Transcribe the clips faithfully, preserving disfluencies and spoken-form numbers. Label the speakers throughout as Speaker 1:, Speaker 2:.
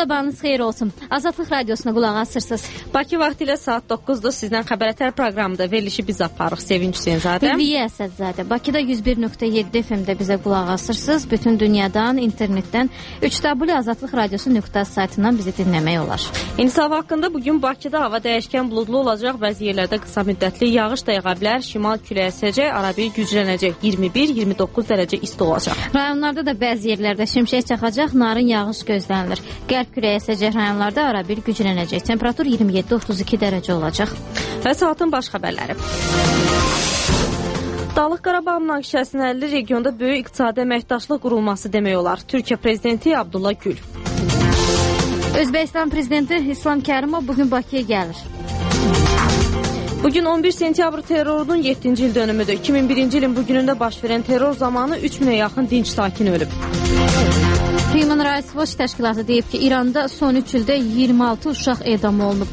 Speaker 1: sabahınız xeyir olsun. Azadlıq radiosuna qulaq asırsınız.
Speaker 2: Bakı vaxtı ilə saat doqquzdur. Sizdən xəbərətər proqramında verilişi biz aparırıq. Sevinç Hüseynzadə.
Speaker 1: Hülviyə Əsədzadə. Bakıda yüz bir nöqtə yeddi F M-də bizə qulaq asırsınız. Bütün dünyadan, internetdən üç w azadlıq radiosu nöqtə saytından bizi dinləmək olar.
Speaker 2: İndi hava haqqında bugün Bakıda hava dəyişkən buludlu olacaq. Bəzi yerlərdə qısa müddətli yağış da yağa bilər. Şimal küləyi əsəcək, arabir güclənəcək. iyirmi bir iyirmi doqquz dərəcə isti olacaq.
Speaker 1: Rayonlarda da bəzi yerlərdə şimşək çaxacaq, narın yağış gözlənilir. Qərb küləyi əsəcək rayonlarda arabir güclənəcək. Temperatur iyirmi yeddi otuz iki dərəcə olacaq.
Speaker 2: Və saatın baş xəbərləri. Dağlıq Qarabağ münaqişəsinin həlli regionda böyük iqtisadi əməkdaşlıq qurulması demək olar. Türkiyə prezidenti Abdullah Gül.
Speaker 1: Özbəkistan prezidenti İslam Kərimov bugün Bakıya gəlir.
Speaker 2: Bugün on bir sentyabr terrorunun yeddinci il dönümüdür. iki min birinci ilin bugünündə baş verən terror zamanı üç minə yaxın dinc sakin ölüb.
Speaker 1: Human Rights Watch təşkilatı deyib ki, İranda son üç ildə iyirmi altı uşaq edam olunub.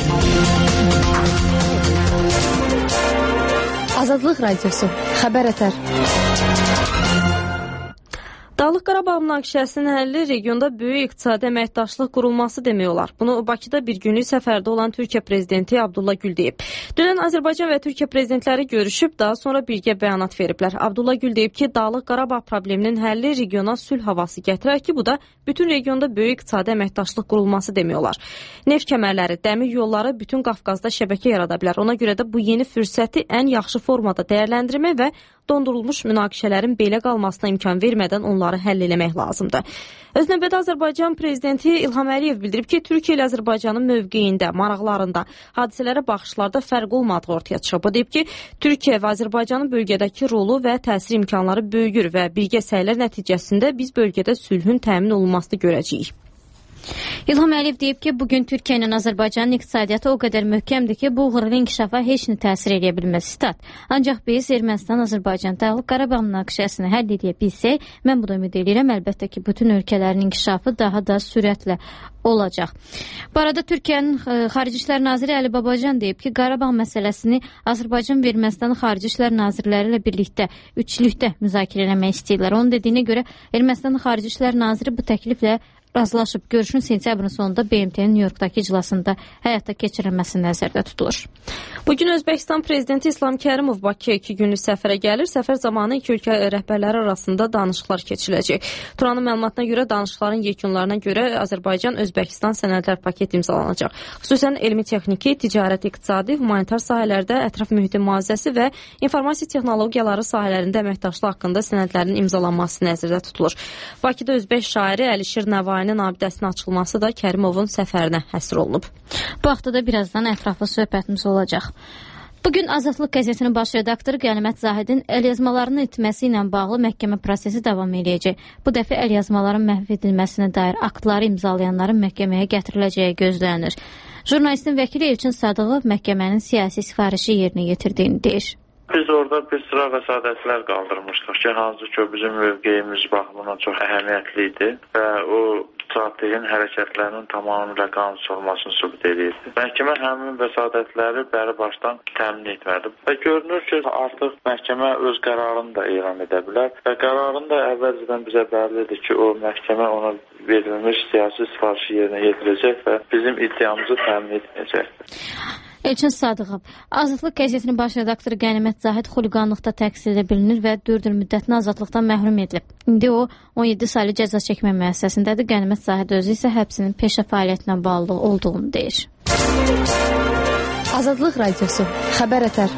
Speaker 3: Azadlıq radiosu, xəbər ətər.
Speaker 2: Dağlıq Qarabağ münaqişəsinin həlli regionda böyük iqtisadi əməkdaşlıq qurulması demək olar. Bunu Bakıda bir günlük səfərdə olan Türkiyə prezidenti Abdullah Gül deyib. Dünən Azərbaycan və Türkiyə prezidentləri görüşüb, daha sonra birgə bəyanat veriblər. Abdullah Gül deyib ki, Dağlıq Qarabağ probleminin həlli regiona sülh havası gətirər ki, bu da bütün regionda böyük iqtisadi əməkdaşlıq qurulması demək olar. Neft kəmərləri, dəmir yolları bütün Qafqazda şəbəkə yarada bilər. Ona görə də bu yeni fürsəti ən yaxşı formada dəyərləndirmək və dondurulmuş münaqişələrin belə qalmasına imkan vermədən onları həll eləmək lazımdır. Öz növbədə Azərbaycan prezidenti İlham Əliyev bildirib ki, Türkiyə ilə Azərbaycanın mövqeyində, maraqlarında, hadisələrə baxışlarda fərq olmadığı ortaya çıxıb. O deyib ki, Türkiyə və Azərbaycanın bölgədəki rolu və təsir imkanları böyüyür və birgə səylər nəticəsində biz bölgədə sülhün təmin olunmasını görəcəyik.
Speaker 1: İlham Əliyev deyib ki, bugün Türkiyə ilə Azərbaycanın iqtisadiyyatı o qədər möhkəmdir ki, bu uğurlu inkişafa heç nə təsir edə bilməz. Stat. Ancaq biz Ermənistan-Azərbaycan Dağlıq Qarabağ münaqişəsini həll edə bilsək, mən bu da ümid edirəm, əlbəttə ki, bütün ölkələrin inkişafı daha da sürətlə olacaq. Bu arada Türkiyənin Xarici İşlər Naziri Əli Babacan deyib ki, Qarabağ məsələsini Azərbaycan və Ermənistan Xarici İşlər Nazirləri ilə birlikdə, üçlükdə müzakirə etmək istəyirlər. Onun dediyinə görə Ermənistan Xarici İşlər Naziri bu təkliflə razılaşıb. Görüşün sentyabrın sonunda B M T-nin New Yorkdakı iclasında həyata keçirilməsi nəzərdə tutulur.
Speaker 2: Bugün Özbəkistan prezidenti İslam Kərimov Bakıya iki günlük səfərə gəlir. Səfər zamanı iki ölkə rəhbərləri arasında danışıqlar keçiriləcək. Turanın məlumatına görə danışıqların yekunlarına görə Azərbaycan Özbəkistan sənədlər paketi imzalanacaq. Xüsusən elmi texniki, ticarət, iqtisadi, humanitar sahələrdə ətraf mühitin mühafizəsi və informasiya texnologiyaları sahələrində əməkdaşlıq haqqında sənədlərin imzalanması nəzərdə tutulur. Bakıda Özbək şairi Əlişir Nəvainin abidəsinin açılması da Kərimovun səfərinə həsr olunub.
Speaker 1: Bu haftada birazdan ətraflı söhbətimiz olacaq. Bugün Azadlıq qəzetinin baş redaktoru Qənimət Zahidin əlyazmalarının itməsi ilə bağlı məhkəmə prosesi davam edəcək. Bu dəfə əlyazmaların məhv edilməsinə dair aktları imzalayanların məhkəməyə gətiriləcəyi gözlənir. Jurnalistin vəkili Elçin Sadıqov məhkəmənin siyasi sifarişi yerinə yetirdiyini deyir.
Speaker 4: Biz orada bir sıra vəsadətlər qaldırmışdıq ki, hansı ki, bizim mövqeyimiz baxımından çox əhəmiyyətli idi və o strateginin hərəkətlərinin tamamilə qanunsuz olmasını sübut edirdi. Məhkəmə həmin vəsadətləri bəri başdan təmin etmədi və görünür ki, artıq məhkəmə öz qərarını da elan edə bilər və qararını da əvvəlcədən bizə bəllidir ki, o məhkəmə ona verilmiş siyasi sifarişi yerinə yetirəcək və bizim iddiamızı təmin etməyəcəkdir.
Speaker 1: Elçin Sadıqov, Azadlıq qəzetinin baş redaktoru Qənimət Zahid xuliqanlıqda təqsirlə bilinir və dörd il müddətinə azadlıqdan məhrum edilib. İndi o on yeddi saylı cəza çəkmə müəssisəsindədir. Qənimət Zahid özü isə həbsinin peşə fəaliyyətinə bağlı olduğunu deyir.
Speaker 3: Azadlıq radiosu, xəbər ətər.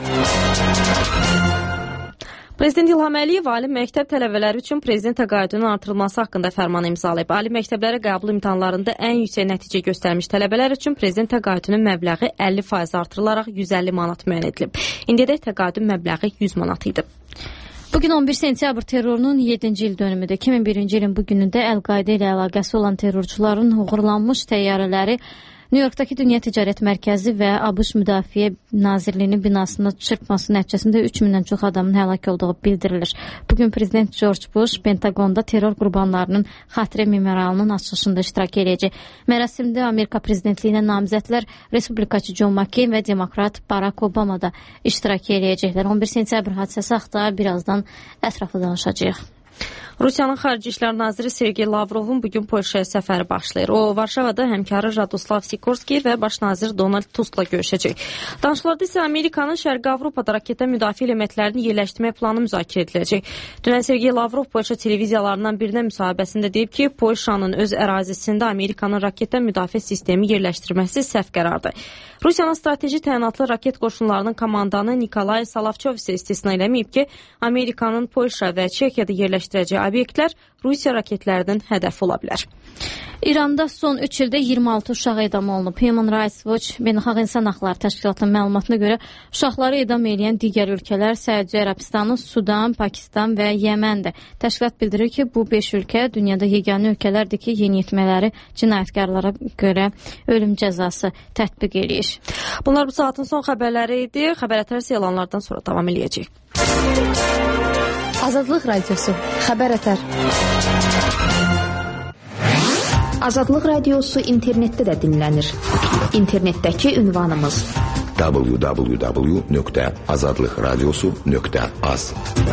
Speaker 2: Prezident İlham Əliyev ali məktəb tələbələri üçün prezident təqaüdünün artırılması haqqında fərman imzalayıb. Ali məktəblərə qəbul imtahanlarında ən yüksək nəticə göstərmiş tələbələr üçün prezident təqaüdünün məbləği əlli faiz artırılaraq yüz əlli manat müəyyən edilib. İndiyədək təqaüdün məbləği yüz manat idi.
Speaker 1: Bugün on bir sentyabr terrorunun yeddinci il dönümüdür. iki min birinci ilin bu günündə Əl-Qaidə ilə əlaqəsi olan terrorçuların uğurlanmış təyyarələri New Yorkdakı Dünya Ticarət Mərkəzi və ABŞ Müdafiə Nazirliyinin binasında çırpması nəticəsində üç mindən çox adamın həlak olduğu bildirilir. Bugün Prezident George Bush Pentagonda terror qurbanlarının xatirə memorialının açılışında iştirak edəcək. Mərasimdə Amerika prezidentliyinə namizədlər Respublikaçı John McCain və Demokrat Barack Obama da iştirak edəcəklər. on bir sentyabr hadisəsi haqqında birazdan ətraflı danışacağıq.
Speaker 2: Rusiyanın Xarici İşlər naziri Sergey Lavrovun bugün Polşaya səfəri başlayır. O, Varşavada həmkarı Radoslav Sikorski və baş nazir Donald Tuskla görüşəcək. Danışıqlarda isə Amerikanın Şərqi Avropada raketə müdafiə elementlərini yerləşdirmək planı müzakirə ediləcək. Dünən Sergey Lavrov Polşa televiziyalarından birinə müsahibəsində deyib ki, Polşanın öz ərazisində Amerikanın raketə müdafiə sistemi yerləşdirməsi səhv qərardır. Rusiyanın strateji təyinatlı raket qoşunlarının komandanı Nikolay Salavçov isə istisna eləməyib ki, Amerikanın Polşa və Çexiyada yerləşdirəcəyi obyektlər Rusiya raketlərinin hədəfi ola bilər.
Speaker 1: İranda son üç ildə iyirmi altı uşaq edam olunub. Human Rights Watch Beynəlxalq İnsan Haqları Təşkilatının məlumatına görə uşaqları edam edən digər ölkələr Səudiyyə Ərəbistanı, Sudan, Pakistan və Yəməndir. Təşkilat bildirir ki, bu beş ölkə dünyada yeganə ölkələrdir ki, yeniyetmələri cinayətkarlara görə ölüm cəzası tətbiq eləyir.
Speaker 2: Bunlar bu saatın son xəbərləri idi. Xəbər ətər elanlardan sonra davam eləyəcək.
Speaker 3: Azadlıq Radiosu. Xəbər ətər. Azadlıq Radiosu internetdə də dinlənir. İnternetdəki ünvanımız
Speaker 5: w w w nöqtə azadlıq radiosu nöqtə az.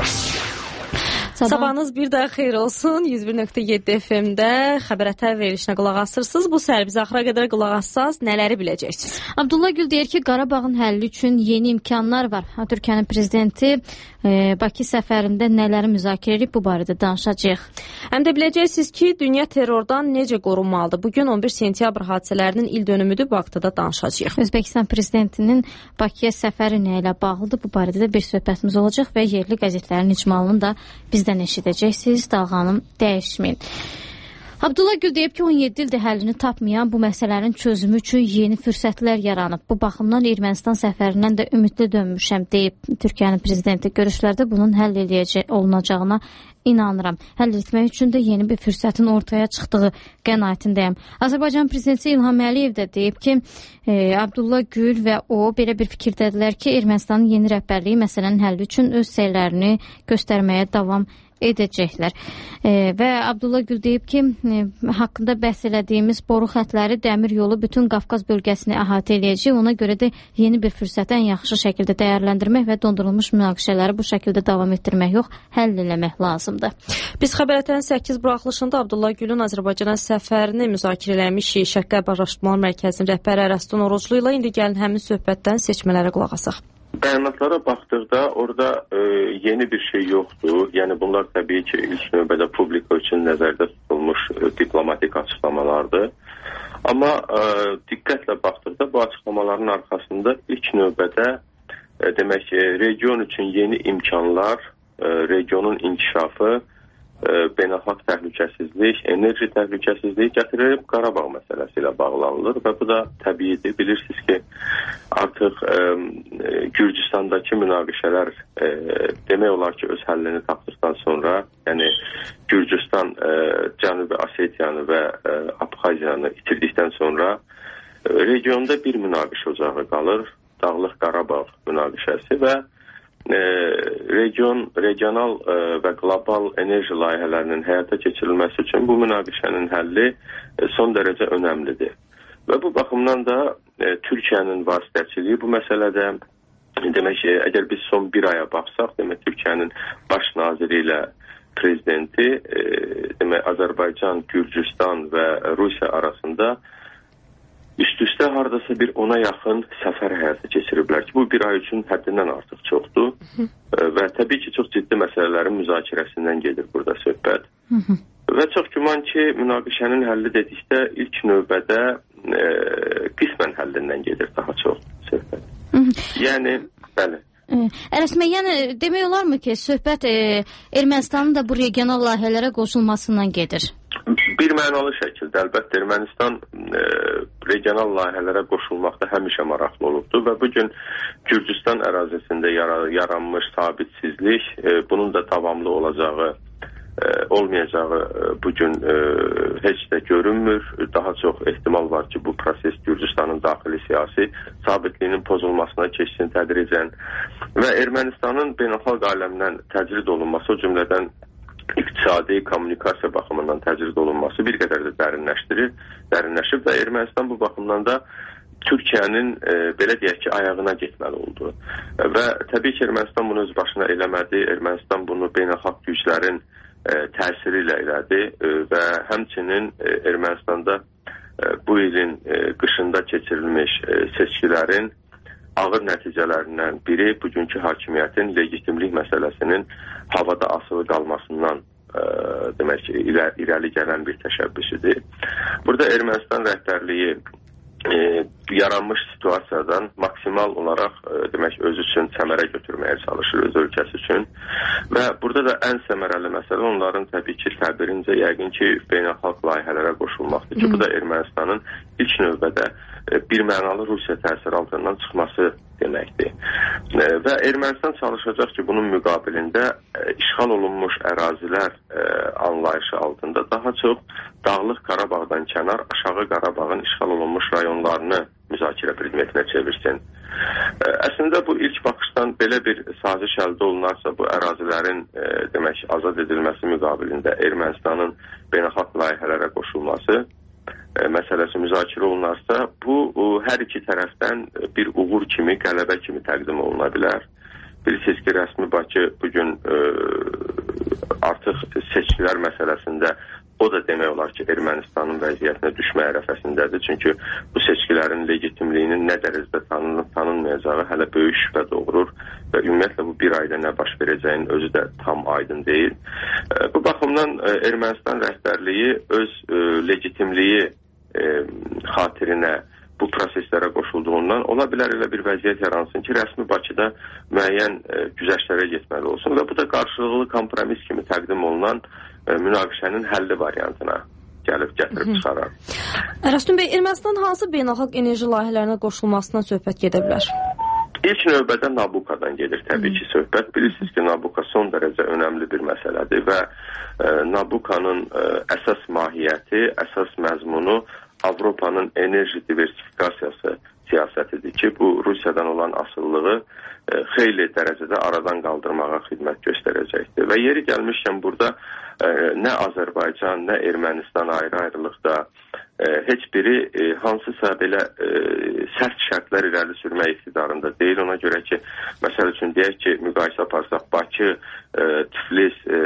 Speaker 2: Sabahınız bir daha xeyir olsun. yüz bir nöqtə yeddi F M-də xəbər ətər verilişinə qulaq asırsınız. Bu səhər biz axıra qədər qulaq assaz nələri biləcəksiniz?
Speaker 1: Abdullah Gül deyir ki, Qarabağın həlli üçün yeni imkanlar var. Türkiyənin prezidenti e, Bakı səfərində nələri müzakirə edib, bu barədə danışacağıq.
Speaker 2: Həm də biləcəksiniz ki, dünya terrordan necə qorunmalıdır? Bugün on bir sentyabr hadisələrinin il dönümüdür, bu haqda danışacağıq.
Speaker 1: Özbəkistan prezidentinin Bakıya səfəri nə ilə bağlıdır? Bu barədə də bir söhbətimiz olacaq və yerli qəzetlərin icmalını da bizdən eşidəcəksiniz. Dalğanım dəyişməyin. Abdullah Gül deyib ki, on yeddi ildir həllini tapmayan bu məsələnin çözümü üçün yeni fürsətlər yaranıb. Bu baxımdan Ermənistan səfərindən də ümidli dönmüşəm deyib Türkiyənin prezidenti. Görüşlərdə bunun həll eləyəcək olunacağına inanıram. Həll etmək üçün də yeni bir fürsətin ortaya çıxdığı qənaətindəyəm. Azərbaycan prezidenti İlham Əliyev də deyib ki, e, Abdullah Gül və o belə bir fikirdədirlər ki, Ermənistanın yeni rəhbərliyi məsələnin həlli üçün öz səylərini göstərməyə davam edəcəklər. E, və Abdullah Gül deyib ki, e, haqqında bəhs elədiyimiz boru xətləri, dəmir yolu bütün Qafqaz bölgəsini əhatə eləyəcək. Ona görə də yeni bir fürsəti ən yaxşı şəkildə dəyərləndirmək və dondurulmuş münaqişələri bu şəkildə davam etdirmək yox, həll eləmək lazımdır.
Speaker 2: Biz xəbər ətərin səkkiz buraxılışında Abdullah Gülün Azərbaycana səfərini müzakirə eləmişik. Şərqi Araşdırmalar Mərkəzinin rəhbəri Ərəstun Oruclu ilə indi gəlin həmin söhbətdən seçmələrə qulaq asaq.
Speaker 6: Bəyanatlara baxdıqda orada e, yeni bir şey yoxdur. Yəni bunlar təbii ki, ilk növbədə publika üçün nəzərdə tutulmuş e, diplomatik açıqlamalardır. Amma e, diqqətlə baxdıqda bu açıqlamaların arxasında ilk növbədə e, demək ki, region üçün yeni imkanlar, e, regionun inkişafı, e, beynəlxalq təhlükəsizlik, enerji təhlükəsizliyi gətirilib Qarabağ məsələsi ilə bağlanılır və bu da təbiidir. Bilirsiniz ki, artıq e, Gürcüstandakı münaqişələr e, demək olar ki, öz həllini tapdıqdan sonra, yəni Gürcüstan e, Cənubi Osetiyanı və e, Abxaziyanı itirdikdən sonra e, regionda bir münaqişə ocağı qalır, Dağlıq Qarabağ münaqişəsi və e, region, regional e, və qlobal enerji layihələrinin həyata keçirilməsi üçün bu münaqişənin həlli e, son dərəcə önəmlidir. Və bu baxımdan da e, Türkiyənin vasitəçiliyi bu məsələdə, demək ki, əgər biz son bir aya baxsaq, demək Türkiyənin baş naziri ilə prezidenti, e, demək Azərbaycan, Gürcüstan və Rusiya arasında üst-üstə hardasa bir ona yaxın səfər həyata keçiriblər ki, bu bir ay üçün həddindən artıq çoxdur. E, və təbii ki, çox ciddi məsələlərin müzakirəsindən gedir burada söhbət. Hı -hı. Və çox güman ki, münaqişənin həlli dedikdə ilk növbədə e, qismən həllindən gedir daha çox söhbət. Hı -hı. Yəni, bəli.
Speaker 1: Ərəsmə, yəni demək olarmı ki, söhbət e, Ermənistanın da bu regional layihələrə qoşulmasından gedir?
Speaker 6: Bir mənalı şəkildə, əlbəttə Ermənistan e, regional layihələrə qoşulmaqda həmişə maraqlı olubdur və bugün Gürcüstan ərazisində yara, yaranmış sabitsizlik, e, bunun da davamlı olacağı olmayacağı bugün e, heç də görünmür. Daha çox ehtimal var ki, bu proses Gürcüstanın daxili siyasi sabitliyinin pozulmasına keçsin tədricən və Ermənistanın beynəlxalq aləmdən təcrid olunması, o cümlədən iqtisadi, kommunikasiya baxımından təcrid olunması bir qədər də dərinləşdirir, dərinləşib və Ermənistan bu baxımdan da Türkiyənin e, belə deyək ki, ayağına getməli oldu. E, və təbii ki, Ermənistan bunu öz başına eləmədi. Ermənistan bunu beynəlxalq güclərin təsiri ilə elədi və həmçinin Ermənistanda bu ilin qışında keçirilmiş seçkilərin ağır nəticələrindən biri bugünkü hakimiyyətin legitimlik məsələsinin havada asılı qalmasından ə, demək ki, irə, irəli gələn bir təşəbbüsüdür. Burada Ermənistan rəhbərliyi e, yaranmış situasiyadan maksimal olaraq e, demək özü üçün səmərə götürməyə çalışır, öz ölkəsi üçün. Və burada da ən səmərəli məsələ onların təbii ki, təbirincə yəqin ki, beynəlxalq layihələrə qoşulmaqdır ki, bu da Ermənistanın ilk növbədə e, bir mənalı Rusiya təsiri altından çıxması deməkdir. E, və Ermənistan çalışacaq ki, bunun müqabilində e, işğal olunmuş ərazilər e, anlayışı altında daha çox Dağlıq Qarabağdan kənar aşağı Qarabağın işğal olunmuş rayonlarını müzakirə predmetinə çevirsin. E, əslində bu ilk baxışdan belə bir saziş əldə olunarsa, bu ərazilərin e, demək azad edilməsi müqabilində Ermənistanın beynəlxalq layihələrə qoşulması e, məsələsi müzakirə olunarsa, bu o, hər iki tərəfdən bir uğur kimi, qələbə kimi təqdim oluna bilər. Bilirsiniz ki, rəsmi Bakı bugün e, artıq seçkilər məsələsində o da demək olar ki, Ermənistanın vəziyyətinə düşmə ərəfəsindədir. Çünki bu seçkilərin legitimliyinin nə dərəcədə tanınıb tanınmayacağı hələ böyük şübhə doğurur və ümumiyyətlə bu bir ayda nə baş verəcəyinin özü də tam aydın deyil. Bu baxımdan Ermənistan rəhbərliyi öz legitimliyi xatirinə bu proseslərə qoşulduğundan ola bilər elə bir vəziyyət yaransın ki, rəsmi Bakıda müəyyən güzəştlərə getməli olsun və bu da qarşılıqlı kompromis kimi təqdim olunan münaqişənin həlli variantına gəlib gətirib çıxarar.
Speaker 2: Ərəstun bəy, Ermənistan hansı beynəlxalq enerji layihələrinə qoşulmasından söhbət gedə bilər?
Speaker 6: İlk növbədə Nabukadan gedir təbii ki söhbət. Bilirsiniz ki, Nabuka son dərəcə önəmli bir məsələdir və e, Nabukanın e, əsas mahiyyəti, əsas məzmunu Avropanın enerji diversifikasiyası siyasətidir ki, bu Rusiyadan olan asılılığı e, xeyli dərəcədə aradan qaldırmağa xidmət göstərəcəkdir. Və yeri gəlmişkən burada e, nə Azərbaycan, nə Ermənistan ayrı-ayrılıqda e, heç biri e, hansısa belə e, sərt şərtlər irəli sürmək iqtidarında deyil. Ona görə ki, məsəl üçün deyək ki, müqayisə aparsaq Bakı, e, Tiflis, e,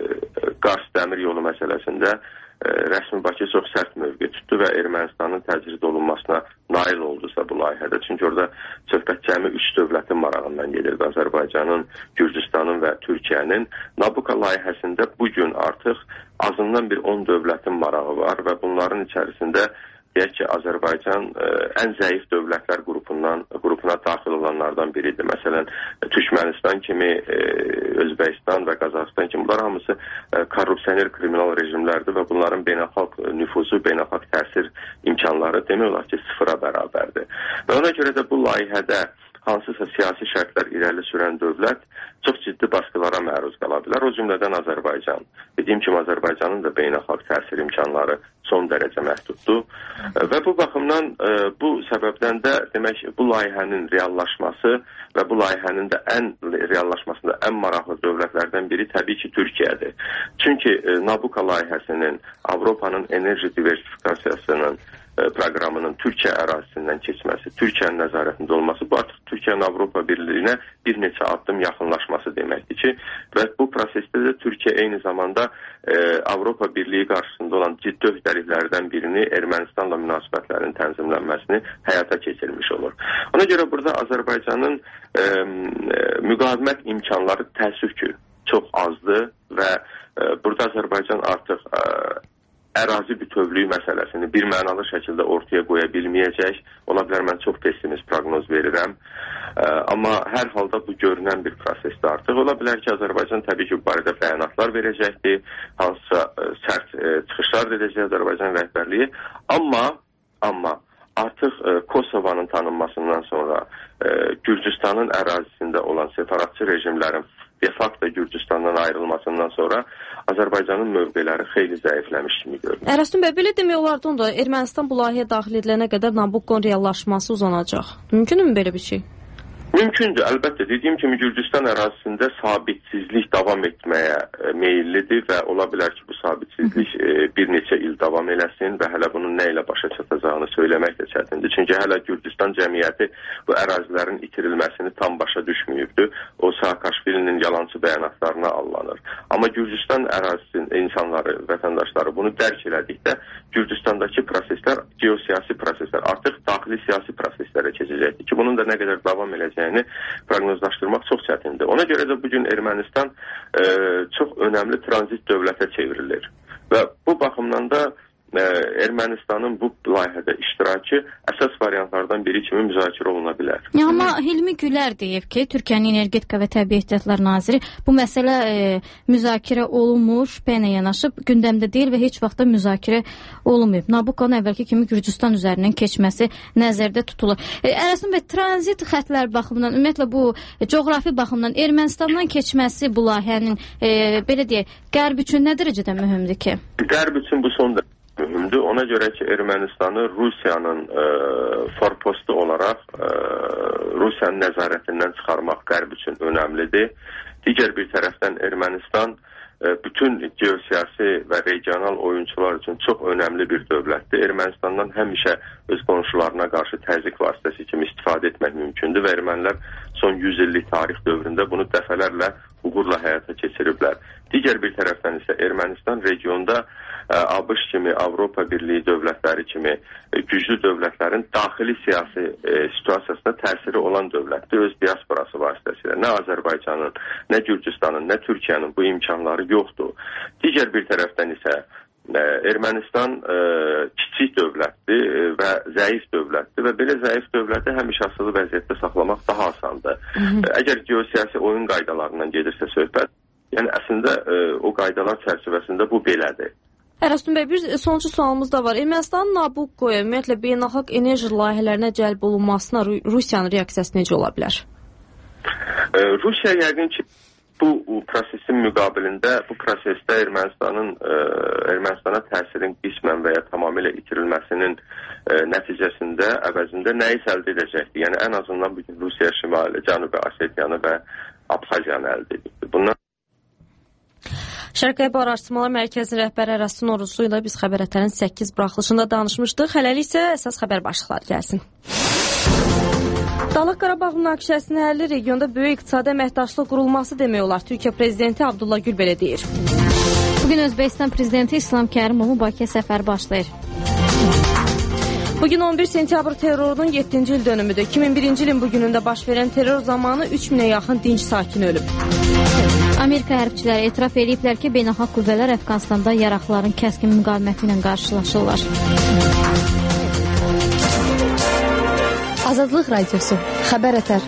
Speaker 6: Qars dəmir yolu məsələsində rəsmi Bakı çox sərt mövqe tutdu və Ermənistanın təcrid olunmasına nail oldusa bu layihədə. Çünki orada söhbət cəmi üç dövlətin marağından gelirdi. Azərbaycanın, Gürcüstanın və Türkiyənin. Nabuka layihəsində bugün artıq azından bir on dövlətin marağı var və bunların içərisində deyək ki, Azərbaycan ə, ən zəif dövlətlər qrupundan, qrupuna daxil olanlardan biridir. Məsələn, Türkmənistan kimi, ə, Özbəkistan və Qazaxıstan kimi bunlar hamısı ə, korrupsioner kriminal rejimlərdir və bunların beynəlxalq nüfuzu, beynəlxalq təsir imkanları demək olar ki, sıfıra bərabərdir. Və ona görə də bu layihədə hansısa siyasi şərtlər irəli sürən dövlət çox ciddi baskılara məruz qala bilər. O cümlədən Azərbaycan. Dediyim kimi, Azərbaycanın da beynəlxalq təsir imkanları son dərəcə məhduddur. Və bu baxımdan, bu səbəbdən də demək, bu layihənin reallaşması və bu layihənin də ən reallaşmasında ən maraqlı dövlətlərdən biri təbii ki, Türkiyədir. Çünki Nabuka layihəsinin, Avropanın enerji diversifikasiyasının proqramının Türkiyə ərazisindən keçməsi, Türkiyənin nəzarətində olması, bu artıq Türkiyənin Avropa Birliyinə bir neçə addım yaxınlaşması deməkdir ki, və bu prosesdə də Türkiyə eyni zamanda e, Avropa Birliyi qarşısında olan ciddi öhdəliklərdən birini, Ermənistanla münasibətlərin tənzimlənməsini həyata keçirmiş olur. Ona görə burada Azərbaycanın e, müqavimət imkanları təəssüf ki, çox azdır və e, burada Azərbaycan artıq e, ərazi bütövlüyü məsələsini bir mənalı şəkildə ortaya qoya bilməyəcək. Ola bilər, mən çox pessimist proqnoz verirəm. Ə, amma hər halda bu görünən bir prosesdə artıq. Ola bilər ki, Azərbaycan təbii ki, bu barədə bəyanatlar verəcəkdir, hansısa ə, sərt ə, çıxışlar edəcək Azərbaycan rəhbərliyi. Amma, amma artıq ə, Kosovanın tanınmasından sonra ə, Gürcüstanın ərazisində olan separatçı rejimlərin de facto Gürcüstandan ayrılmasından sonra Azərbaycanın mövqeləri xeyli zəifləmiş kimi görünür.
Speaker 2: Ərəstun bəy, belə demək olardı onda Ermənistan bu layihəyə daxil edilənə qədər Nabukon reallaşması uzanacaq. Mümkünmü belə bir şey?
Speaker 6: Mümkündür, əlbəttə. Dediyim kimi Gürcüstan ərazisində sabitsizlik davam etməyə meyillidir və ola bilər ki, bu sabitsizlik bir neçə il davam eləsin və hələ bunun nə ilə başa çatacağını söyləmək də çətindir. Çünki hələ Gürcüstan cəmiyyəti bu ərazilərin itirilməsini tam başa düşməyibdir. O Saakashvilinin yalançı bəyanatlarına allanır. Amma Gürcüstan ərazisinin insanları, vətəndaşları bunu dərk elədikdə Gürcüstandakı proseslər, geosiyasi proseslər artıq daxili siyasi proseslərə keçəcəkdir ki, bunun da nə qədər davam eləcəyini proqnozlaşdırmaq çox çətindir. Ona görə də bugün Ermənistan e, çox önəmli tranzit dövlətə çevrilir. Və bu baxımdan da e, Ermənistanın bu layihədə iştirakı əsas variantlardan biri kimi müzakirə oluna bilər.
Speaker 1: Ya, amma Hilmi Gülər deyib ki, Türkiyənin Energetika və Təbii Ehtiyatlar Naziri bu məsələ e, müzakirə olunmur, şübhəylə yanaşıb, gündəmdə deyil və heç vaxt da müzakirə olunmayıb. Nabucco'nun əvvəlki kimi Gürcüstan üzərindən keçməsi nəzərdə tutulur. E, Ərəsəm bəy, tranzit xətlər baxımından, ümumiyyətlə bu e, coğrafi baxımdan Ermənistandan keçməsi bu layihənin e, belə deyək, qərb üçün nə dərəcədə mühümdür ki?
Speaker 6: Qərb üçün bu son dərəcədə mühümdür. Ona görə ki, Ermənistanı Rusiyanın e, forpostu olaraq e, Rusiyanın nəzarətindən çıxarmaq qərb üçün önəmlidir. Digər bir tərəfdən Ermənistan e, bütün geosiyasi və regional oyunçular üçün çox önəmli bir dövlətdir. Ermənistandan həmişə öz qonşularına qarşı təzyiq vasitəsi kimi istifadə etmək mümkündür və ermənilər son yüz illik tarix dövründə bunu dəfələrlə uğurla həyata keçiriblər. Digər bir tərəfdən isə Ermənistan regionda ABŞ kimi, Avropa Birliyi dövlətləri kimi güclü dövlətlərin daxili siyasi e, situasiyasına təsiri olan dövlətdir öz diasporası vasitəsilə. Nə Azərbaycanın, nə Gürcüstanın, nə Türkiyənin bu imkanları yoxdur. Digər bir tərəfdən isə e, Ermənistan e, kiçik dövlətdir e, və zəif dövlətdir və belə zəif dövləti həmişə asılı vəziyyətdə saxlamaq daha asandır. Hı -hı. Əgər geosiyasi oyun qaydalarından gedirsə söhbət, yəni əslində e, o qaydalar çərçivəsində bu belədir.
Speaker 2: Ərəstun bəy, bir sonuncu sualımız da var. Ermənistanın Nabucco'ya, ümumiyyətlə beynəlxalq enerji layihələrinə cəlb olunmasına Rusiyanın reaksiyası necə ola bilər?
Speaker 6: E, Rusiya yəqin ki, bu prosesin müqabilində, bu prosesdə Ermənistanın e, Ermənistana təsirin qismən və ya tamamilə itirilməsinin e, nəticəsində, əvəzində nəyisə əldə edəcəkdir. Yəni, ən azından bugün Rusiya şimali, Cənubi Osetiyanı və Abxaziyanı əldə edibdir. Bundan
Speaker 2: Şərq Qərb Araşdırmalar Mərkəzinin rəhbəri Ərəstun Oruclu ilə biz xəbər ətərin səkkiz buraxılışında danışmışdıq. Hələlik isə əsas xəbər başlıqları gəlsin. Dağlıq Qarabağ münaqişəsinin həlli regionda böyük iqtisadi əməkdaşlıq qurulması demək olar. Türkiyə prezidenti Abdullah Gül belə deyir.
Speaker 1: Bugün Özbəkistan prezidenti İslam Kərimovun Bakıya səfəri başlayır.
Speaker 2: Bugün on bir sentyabr terrorunun yeddinci il dönümüdür. iki min birinci ilin bugünündə baş verən terror zamanı üç minə yaxın dinc sakin ölüb.
Speaker 1: Amerika hərbçiləri etiraf ediblər ki, beynəlxalq qüvvələr Əfqanistanda yaraqlıların kəskin müqaviməti ilə qarşılaşırlar.
Speaker 3: Azadlıq Radiosu, Xəbər Ətər.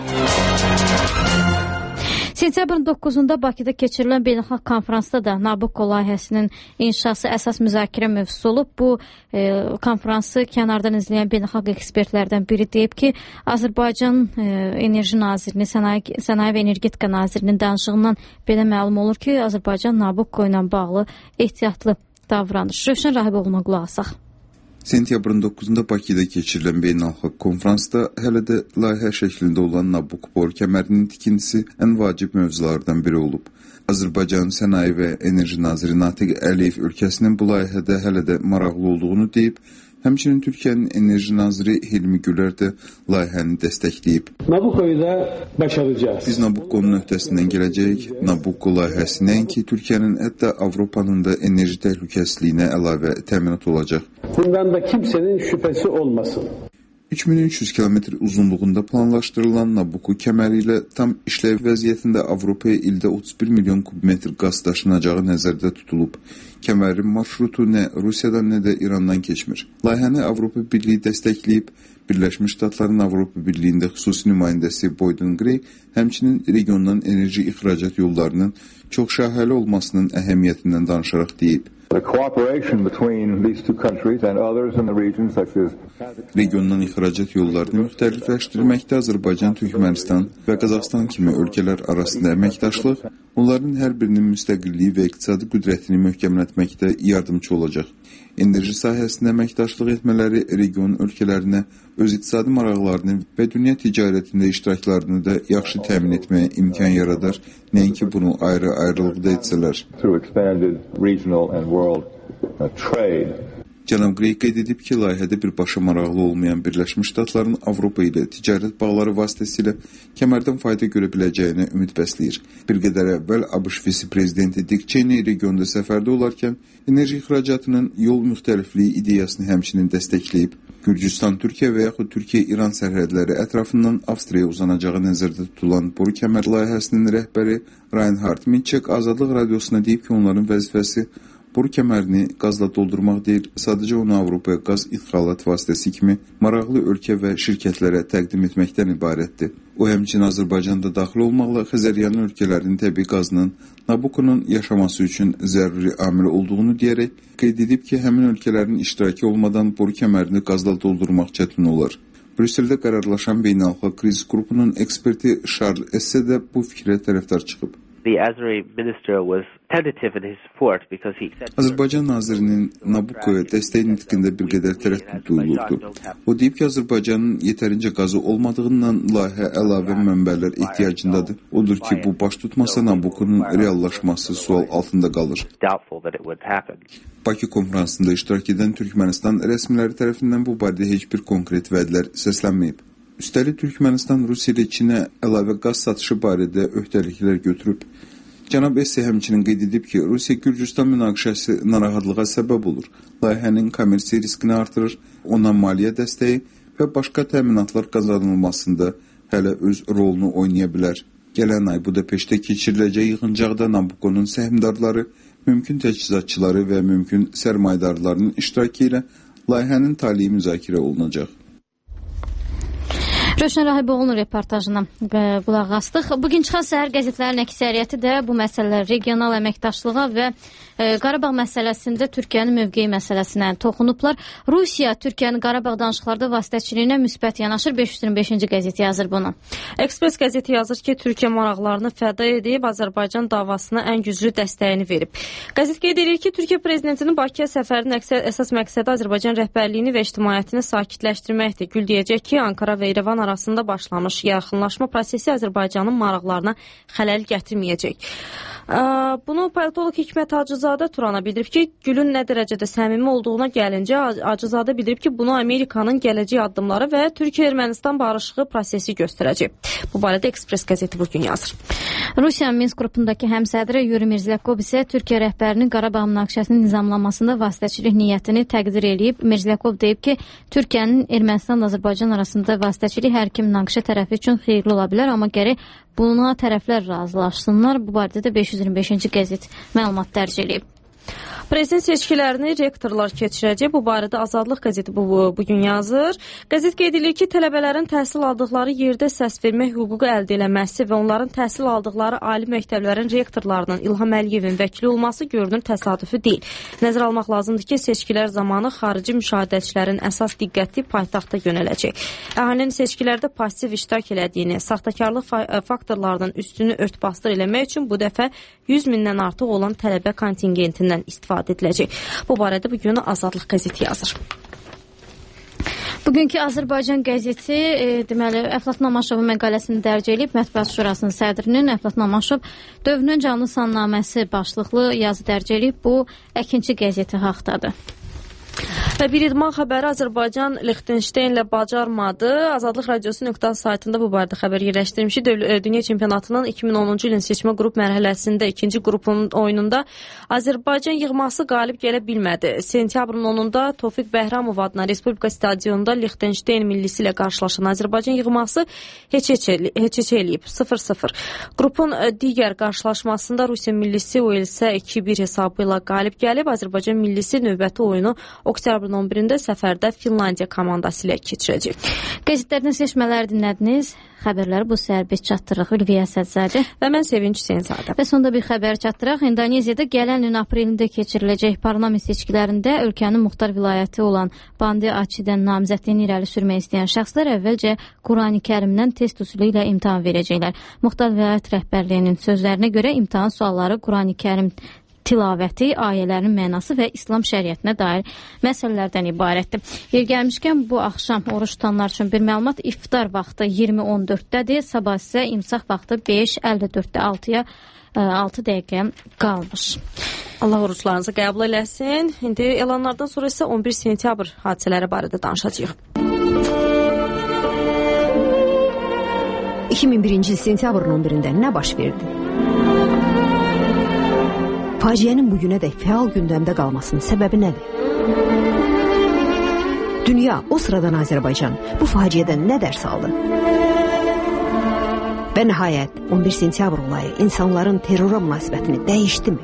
Speaker 1: Sentyabrın doqquzunda Bakıda keçirilən beynəlxalq konferansda da Nabucco layihəsinin inşası əsas müzakirə mövzusu olub. Bu e, konferansı kənardan izləyən beynəlxalq ekspertlərdən biri deyib ki, Azərbaycan e, Enerji Nazirinin, Sənaye, Sənaye və Energetika Nazirinin danışığından belə məlum olur ki, Azərbaycan Nabucco ilə bağlı ehtiyatlı davranır. Rövşən Rahiboğlu'na qulaq asaq.
Speaker 7: Sentyabrın doqquzunda Bakıda keçirilən beynəlxalq konferansda hələ də layihə şəklində olan Nabucco boru kəmərinin tikintisi ən vacib mövzulardan biri olub. Azərbaycan Sənaye və Enerji Naziri Natiq Əliyev ölkəsinin bu layihədə hələ də maraqlı olduğunu deyib, həmçinin Türkiyənin Enerji Naziri Hilmi Gülər də layihəni dəstəkləyib.
Speaker 8: Nabucco'yu da başaracağız.
Speaker 7: Biz Nabucco'nun öhdəsindən gələcəyik. Nabucco layihəsi nəinki Türkiyənin, hətta Avropanın da enerji təhlükəsizliyinə əlavə təminat olacaq.
Speaker 8: Bundan da kimsenin şübhəsi olmasın.
Speaker 7: üç min üç yüz kilometr uzunluğunda planlaşdırılan Nabucco kəməri ilə tam işləv vəziyyətində Avropaya ildə otuz bir milyon kubmetr qaz daşınacağı nəzərdə tutulub. Kəmərin marşrutu nə Rusiyadan, nə də İrandan keçmir. Layihəni Avropa Birliyi dəstəkləyib, Birləşmiş Ştatların Avropa Birliyində xüsusi nümayəndəsi Boyden Gray həmçinin regiondan enerji ixracat yollarının çox şaxəli olmasının əhəmiyyətindən danışaraq deyib. Regiondan ixracat yollarını müxtəlifləşdirməkdə Azərbaycan, Türkmənistan və Qazaxstan kimi ölkələr arasında əməkdaşlıq, onların hər birinin müstəqilliyi və iqtisadi qüdrətini möhkəmlətməkdə yardımcı olacaq. Enerji sahəsində əməkdaşlıq etmələri region ölkələrinə öz iqtisadi maraqlarını və dünya ticarətində iştiraklarını da yaxşı təmin etməyə imkan yaradar, nəinki bunu ayrı-ayrılıqda etsələr. Cənab Qrey qeyd edib ki, layihədə birbaşa maraqlı olmayan Birləşmiş Ştatların Avropa ilə ticarət bağları vasitəsilə kəmərdən fayda görə biləcəyinə ümid bəsləyir. Bir qədər əvvəl ABŞ vitse-prezidenti Dick Cheney regionda səfərdə olarkən enerji ixracatının yol müxtəlifliyi ideyasını həmçinin dəstəkləyib. Gürcüstan, Türkiyə və yaxud Türkiyə-İran sərhədləri ətrafından Avstriyaya uzanacağı nəzərdə tutulan boru kəmər layihəsinin rəhbəri Reinhard Mitchell Azadlıq Radiosuna deyib ki, onların vəzifəsi boru kəmərini qazla doldurmaq deyil, sadəcə onu Avropaya qaz ixralat vasitəsi kimi maraqlı ölkə və şirkətlərə təqdim etməkdən ibarətdir. O həmçinin Azərbaycanda daxil olmaqla Xəzəryanı ölkələrin təbii qazının Nabukonun yaşaması üçün zəruri amil olduğunu deyərək qeyd edib ki, həmin ölkələrin iştirakı olmadan boru kəmərini qazla doldurmaq çətin olar. Brüsseldə qərarlaşan beynəlxalq kriz qrupunun eksperti Charles Esse də bu fikrə tərəfdar çıxıb.
Speaker 9: The Azeri minister was tentative in his support because he said
Speaker 7: Azərbaycan nazirinin Nabukoya dəstək nitqində bir qədər tərəddüd duyulurdu. O deyib ki, Azərbaycanın yetərincə qazı olmadığından layihə əlavə mənbələr ehtiyacındadır. Odur ki, bu baş tutmasa Nabukonun reallaşması sual altında qalır. Bakı konferansında iştirak edən Türkmənistan rəsmiləri tərəfindən bu barədə heç bir konkret vədlər səslənməyib. Üstəlik Türkmənistan Rusiya ilə Çinə əlavə qaz satışı barədə öhdəliklər götürüb. Cənab Esse həmçinin qeyd edib ki, Rusiya-Gürcüstan münaqişəsi narahatlığa səbəb olur. Layihənin kommersiya riskini artırır, ona maliyyə dəstəyi və başqa təminatlar qazanılmasında hələ öz rolunu oynaya bilər. Gələn ay Budapeştdə keçiriləcək yığıncaqda Nabukonun səhmdarları, mümkün təchizatçıları və mümkün sərmayədarların iştirakı ilə layihənin taliyi müzakirə olunacaq.
Speaker 1: Rövşən Rahiboğlu'nun reportajına qulaq astıq. Bugün çıxan səhər qəzetlərin əksəriyyəti də bu məsələlər regional əməkdaşlığa və e, Qarabağ məsələsində Türkiyənin mövqeyi məsələsinə toxunublar. Rusiya Türkiyənin Qarabağ danışıqlarda vasitəçiliyinə müsbət yanaşır. beş yüz iyirmi beşinci qəzeti yazır bunu.
Speaker 2: Ekspres qəzeti yazır ki, Türkiyə maraqlarını fəda edib, Azərbaycan davasına ən güclü dəstəyini verib. Qəzet qeyd edir ki, Türkiyə prezidentinin Bakıya səfərinin əsas məqsədi Azərbaycan rəhbərliyini və ictimaiyyətini sakitləşdirməkdir. Gül deyəcək ki, Ankara və İrəvan arasında başlamış yaxınlaşma prosesi Azərbaycanın maraqlarına xələl gətirməyəcək. Bunu politolog Hikmət Hacızadə Turana bildirib ki, Gülün nə dərəcədə səmimi olduğuna gəlincə, Hacızadə bildirib ki, bunu Amerikanın gələcək addımları və Türkiyə-Ermənistan barışığı prosesi göstərəcək. Bu barədə Ekspres qəzeti bugün yazır.
Speaker 1: Rusiyanın Minsk qrupundakı həmsədri Yuri Mirzlякov isə Türkiyə rəhbərinin Qarabağ münaqişəsinin nizamlanmasında vasitəçilik niyyətini təqdir edib. Mirzlякov deyib ki, Türkiyənin Ermənistan Azərbaycan arasında vasitəçilik hər iki münaqişə tərəfi üçün xeyirli ola bilər, amma gərək buna tərəflər razılaşsınlar. Bu barədə də beş yüz iyirmi beşinci qəzet məlumat dərc edib.
Speaker 2: Prezident seçkilərini rektorlar keçirəcək. Bu barədə Azadlıq qəzeti bu, bugün yazır. Qəzet qeyd edir ki, tələbələrin təhsil aldıqları yerdə səs vermək hüququ əldə eləməsi və onların təhsil aldıqları ali məktəblərin rektorlarının İlham Əliyevin vəkili olması görünür təsadüfi deyil. Nəzərə almaq lazımdır ki, seçkilər zamanı xarici müşahidəçilərin əsas diqqəti paytaxta yönələcək. Əhalinin seçkilərdə pasiv iştirak elədiyini, saxtakarlıq faktorlarının üstünü ört-bastır eləmək üçün bu dəfə yüz mindən artıq olan tələbə kontingentindən istifadə ediləcək. Bu barədə bugün Azadlıq qəzeti yazır.
Speaker 1: Bugünkü Azərbaycan qəzeti e, deməli Əflatun Amaşovun məqaləsini dərc edib. Mətbuat Şurasının sədrinin Əflatun Amaşov dövrünün canlı sannaməsi başlıqlı yazı dərc edib. Bu ikinci qəzeti haqdadır.
Speaker 2: Və bir idman xəbəri Azərbaycan Lichtensteinlə bacarmadı. Azadlıq Radiosu nöqtə saytında bu barədə xəbər yerləşdirmişdi. Dünya çempionatının iki min onuncu ilin seçmə qrup mərhələsində ikinci qrupun oyununda Azərbaycan yığması qalib gələ bilmədi. Sentyabrın onunda Tofiq Bəhramov adına Respublika stadionunda Lichtenstein millisi ilə qarşılaşan Azərbaycan yığması heç-heç eləyib sıfır sıfır. Qrupun digər qarşılaşmasında Rusiya millisi Uelsə iki bir hesabı ilə qalib gəlib. Azərbaycan millisi növbəti oyunu oktyabrın sentyabrın on birində səfərdə Finlandiya komandası ilə keçirəcək.
Speaker 1: Qəzetlərdən seçmələri dinlədiniz. Xəbərləri bu səhər biz çatdırırıq. Ülviyə Əsədzadə
Speaker 2: və mən Sevinç Hüseynzadə.
Speaker 1: Və sonda bir xəbər çatdırırıq. İndoneziyada gələn ilin aprelində keçiriləcək parlament seçkilərində ölkənin muxtar vilayəti olan Bandi Acıdan namizədliyini irəli sürmək istəyən şəxslər əvvəlcə Qurani Kərimdən test üsulu ilə imtahan verəcəklər. Muxtar vilayət rəhbərliyinin sözlərinə görə imtahan sualları Qurani Kərim tilavəti, ayələrin mənası və İslam şəriətinə dair məsələlərdən ibarətdir. Yer gəlmişkən bu axşam oruç tutanlar üçün bir məlumat: iftar vaxtı iyirmi on dörddədir, sabah isə imsaq vaxtı beş əlli dörddə altıya altı dəqiqə qalmış.
Speaker 2: Allah oruçlarınızı qəbul eləsin. İndi elanlardan sonra isə on bir sentyabr hadisələri barədə danışacağıq.
Speaker 10: iki min birinci il sentyabrın on birində nə baş verdi? Faciənin bugünədək fəal gündəmdə qalmasının səbəbi nədir? Dünya, o sıradan Azərbaycan bu faciədən nə dərs aldı? Və nəhayət on bir sentyabr olayı insanların terrora münasibətini dəyişdimi?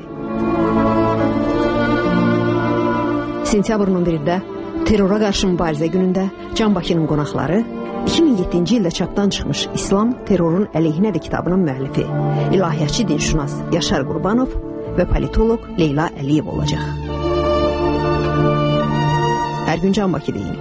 Speaker 10: Sentyabrın on birində terrora qarşı mübarizə günündə Can Bakının qonaqları iki min yeddinci ildə çapdan çıxmış İslam terrorun əleyhinədir kitabının müəllifi, ilahiyyatçı dinşünas Yaşar Qurbanov və politolog Leyla Əliyev olacaq. Hər gün Can Bakı deyin.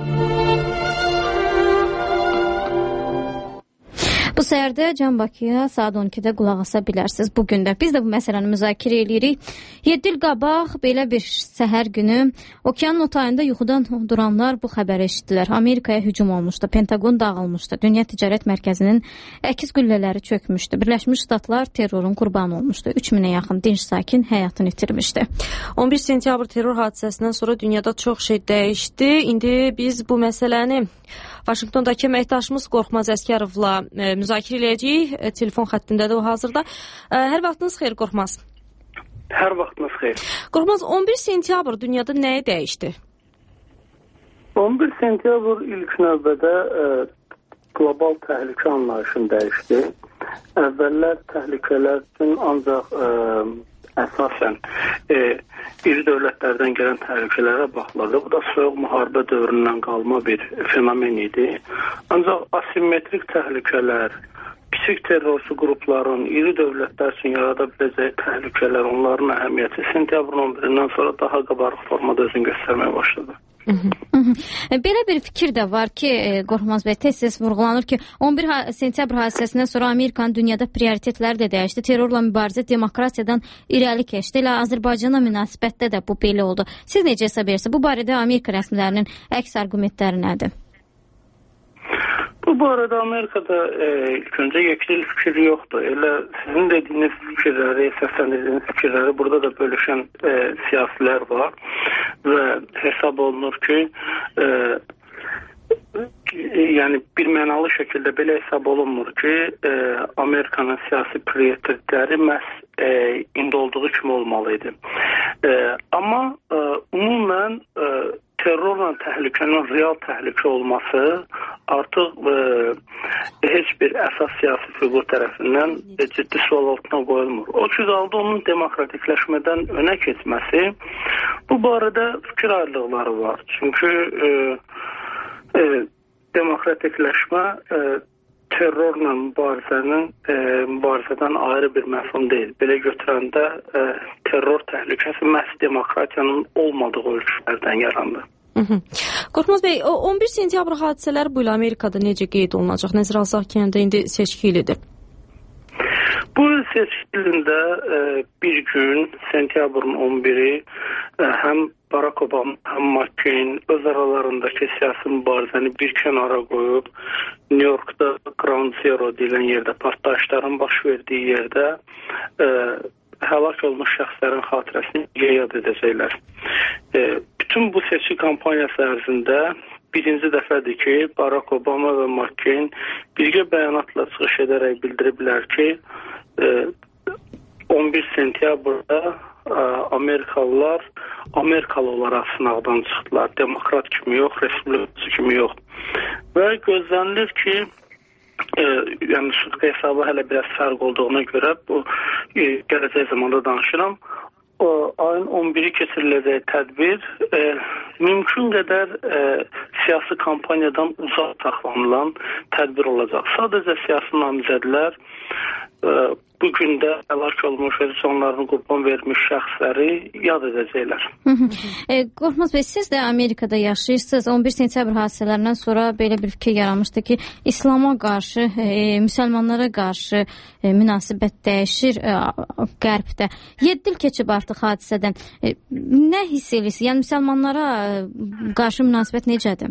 Speaker 1: Bu səhərdə Can Bakıya saat on ikidə qulaq asa bilərsiniz. Bugün də biz də bu məsələni müzakirə edirik. yeddi il qabaq belə bir səhər günü okeanın o tayında yuxudan duranlar bu xəbəri eşitdilər. Amerikaya hücum olmuşdu, Pentagon dağılmışdı, Dünya Ticarət Mərkəzinin əkiz qüllələri çökmüşdü. Birləşmiş Ştatlar terrorun qurbanı olmuşdu. üç minə yaxın dinc sakin həyatını itirmişdi.
Speaker 2: on bir sentyabr terror hadisəsindən sonra dünyada çox şey dəyişdi. İndi biz bu məsələni Vaşinqtondakı əməkdaşımız Qorxmaz Əskərovla e, müzakirə edəcəyik. E, telefon xəttindədir o hazırda. E, hər vaxtınız xeyir Qorxmaz.
Speaker 11: Hər vaxtınız xeyir.
Speaker 2: Qorxmaz, on bir sentyabr dünyada nəyi dəyişdi?
Speaker 11: on bir sentyabr ilk növbədə e, qlobal təhlükə anlayışını dəyişdi. Əvvəllər təhlükələr üçün ancaq e, əsasən e, iri dövlətlərdən gələn təhlükələrə baxılırdı. Bu da soyuq müharibə dövründən qalma bir fenomen idi. Ancaq asimetrik təhlükələr, kiçik terrorçu qrupların iri dövlətlər üçün yarada biləcəyi təhlükələr, onların əhəmiyyəti sentyabrın on birindən sonra daha qabarıq formada özünü göstərməyə başladı.
Speaker 1: Hı -hı. Hı -hı. Belə bir fikir də var ki, Qorxmaz bəy, tez-tez vurğulanır ki, on bir sentyabr hadisəsindən sonra Amerikanın dünyada prioritetləri də dəyişdi. Terrorla mübarizə demokratiyadan irəli keçdi. Elə Azərbaycana münasibətdə də bu belə oldu. Siz necə hesab edirsiniz? Bu barədə Amerika rəsmilərinin əks arqumentləri nədir?
Speaker 11: Bu barədə Amerikada e, ilk öncə yekdil fikir yoxdur. Elə sizin dediyiniz fikirləri, səsləndirdiyiniz fikirləri burada da bölüşən e, siyasilər var və hesab olunur ki, e, yəni bir mənalı şəkildə belə hesab olunmur ki, e, Amerikanın siyasi prioritetləri məhz e, indi olduğu kimi olmalıydı. E, amma e, ümumən e, terrorla təhlükənin real təhlükə olması artıq e, heç bir əsas siyasi fiqur tərəfindən e, ciddi sual altına qoyulmur. O ki qaldı onun demokratikləşmədən önə keçməsi. Bu barədə fikir ayrılıqları var. Çünki e, e, demokratikləşmə e, terrorla mübarizənin e, mübarizədən ayrı bir məfhum deyil. Belə götürəndə e, terror təhlükəsi məhz demokratiyanın olmadığı ölçülərdən yarandı.
Speaker 2: Qorxmaz bəy, on bir sentyabr hadisələri bu il Amerikada necə qeyd olunacaq? Nəzərə alsaq ki, indi seçki ilidir.
Speaker 11: Bu il seçki ilində e, bir gün sentyabrın on biri e, həm Barack Obama, həm McCain öz aralarındakı siyasi mübarizəni bir kənara qoyub New Yorkda Ground Zero deyilən yerdə, partlayışların baş verdiyi yerdə e, həlak olmuş şəxslərin xatirəsini yad edəcəklər. E, bütün bu seçki kampaniyası ərzində birinci dəfədir ki, Barack Obama və McCain birgə bəyanatla çıxış edərək bildiriblər ki, e, on bir sentyabrda e, Amerikalılar Amerikalı olaraq sınaqdan çıxdılar. Demokrat kimi yox, respublikacı kimi yox. Və gözlənilir ki, e, yəni sutka hesabı hələ biraz fərq olduğuna görə bu e, gələcək zamanda danışıram. o, ayın on biri keçiriləcək tədbir e, mümkün qədər e, siyasi kampaniyadan uzaq saxlanılan tədbir olacaq. Sadəcə siyasi namizədlər e, bugün də həlak olmuş və sonlarını qurban vermiş şəxsləri yad edəcəklər.
Speaker 1: e, Qorxmaz bəy, siz də Amerikada yaşayırsınız. on bir sentyabr hadisələrindən sonra belə bir fikir yaranmışdı ki, İslama qarşı, e, müsəlmanlara qarşı e, münasibət dəyişir e, qərbdə. yeddi il keçib artıq hadisədən. E, nə hiss edirsiniz? Yəni müsəlmanlara e, qarşı münasibət necədir?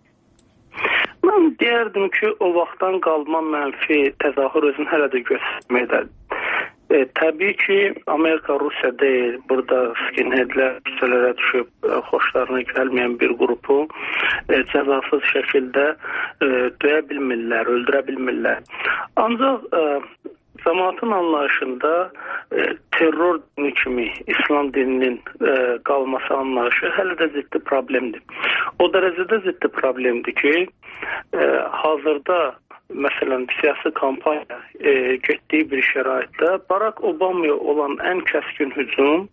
Speaker 11: Mən deyərdim ki, o vaxtdan qalma mənfi təzahür özünü hələ də göstərməkdədir. E, təbii ki, Amerika, Rusiya deyil. Burada skinheadlər küçələrə düşüb e, xoşlarına gəlməyən bir qrupu e, cəzasız şəkildə e, döyə bilmirlər, öldürə bilmirlər. Ancaq e, cəmaatın anlayışında e, terror dini kimi İslam dininin e, qalması anlayışı hələ də ciddi problemdir. O dərəcədə ciddi problemdir ki, e, hazırda məsələn siyasi kampaniya e, getdiyi bir şəraitdə Barack Obama'ya olan ən kəskin hücum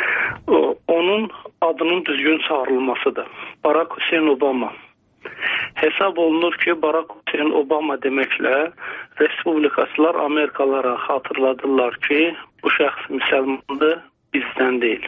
Speaker 11: o, onun adının düzgün çağırılmasıdır. Barack Hüseyin Obama. Hesab olunur ki, Barack Hüseyin Obama deməklə respublikaçılar Amerikalara xatırladırlar ki, bu şəxs müsəlmandır, bizdən deyil.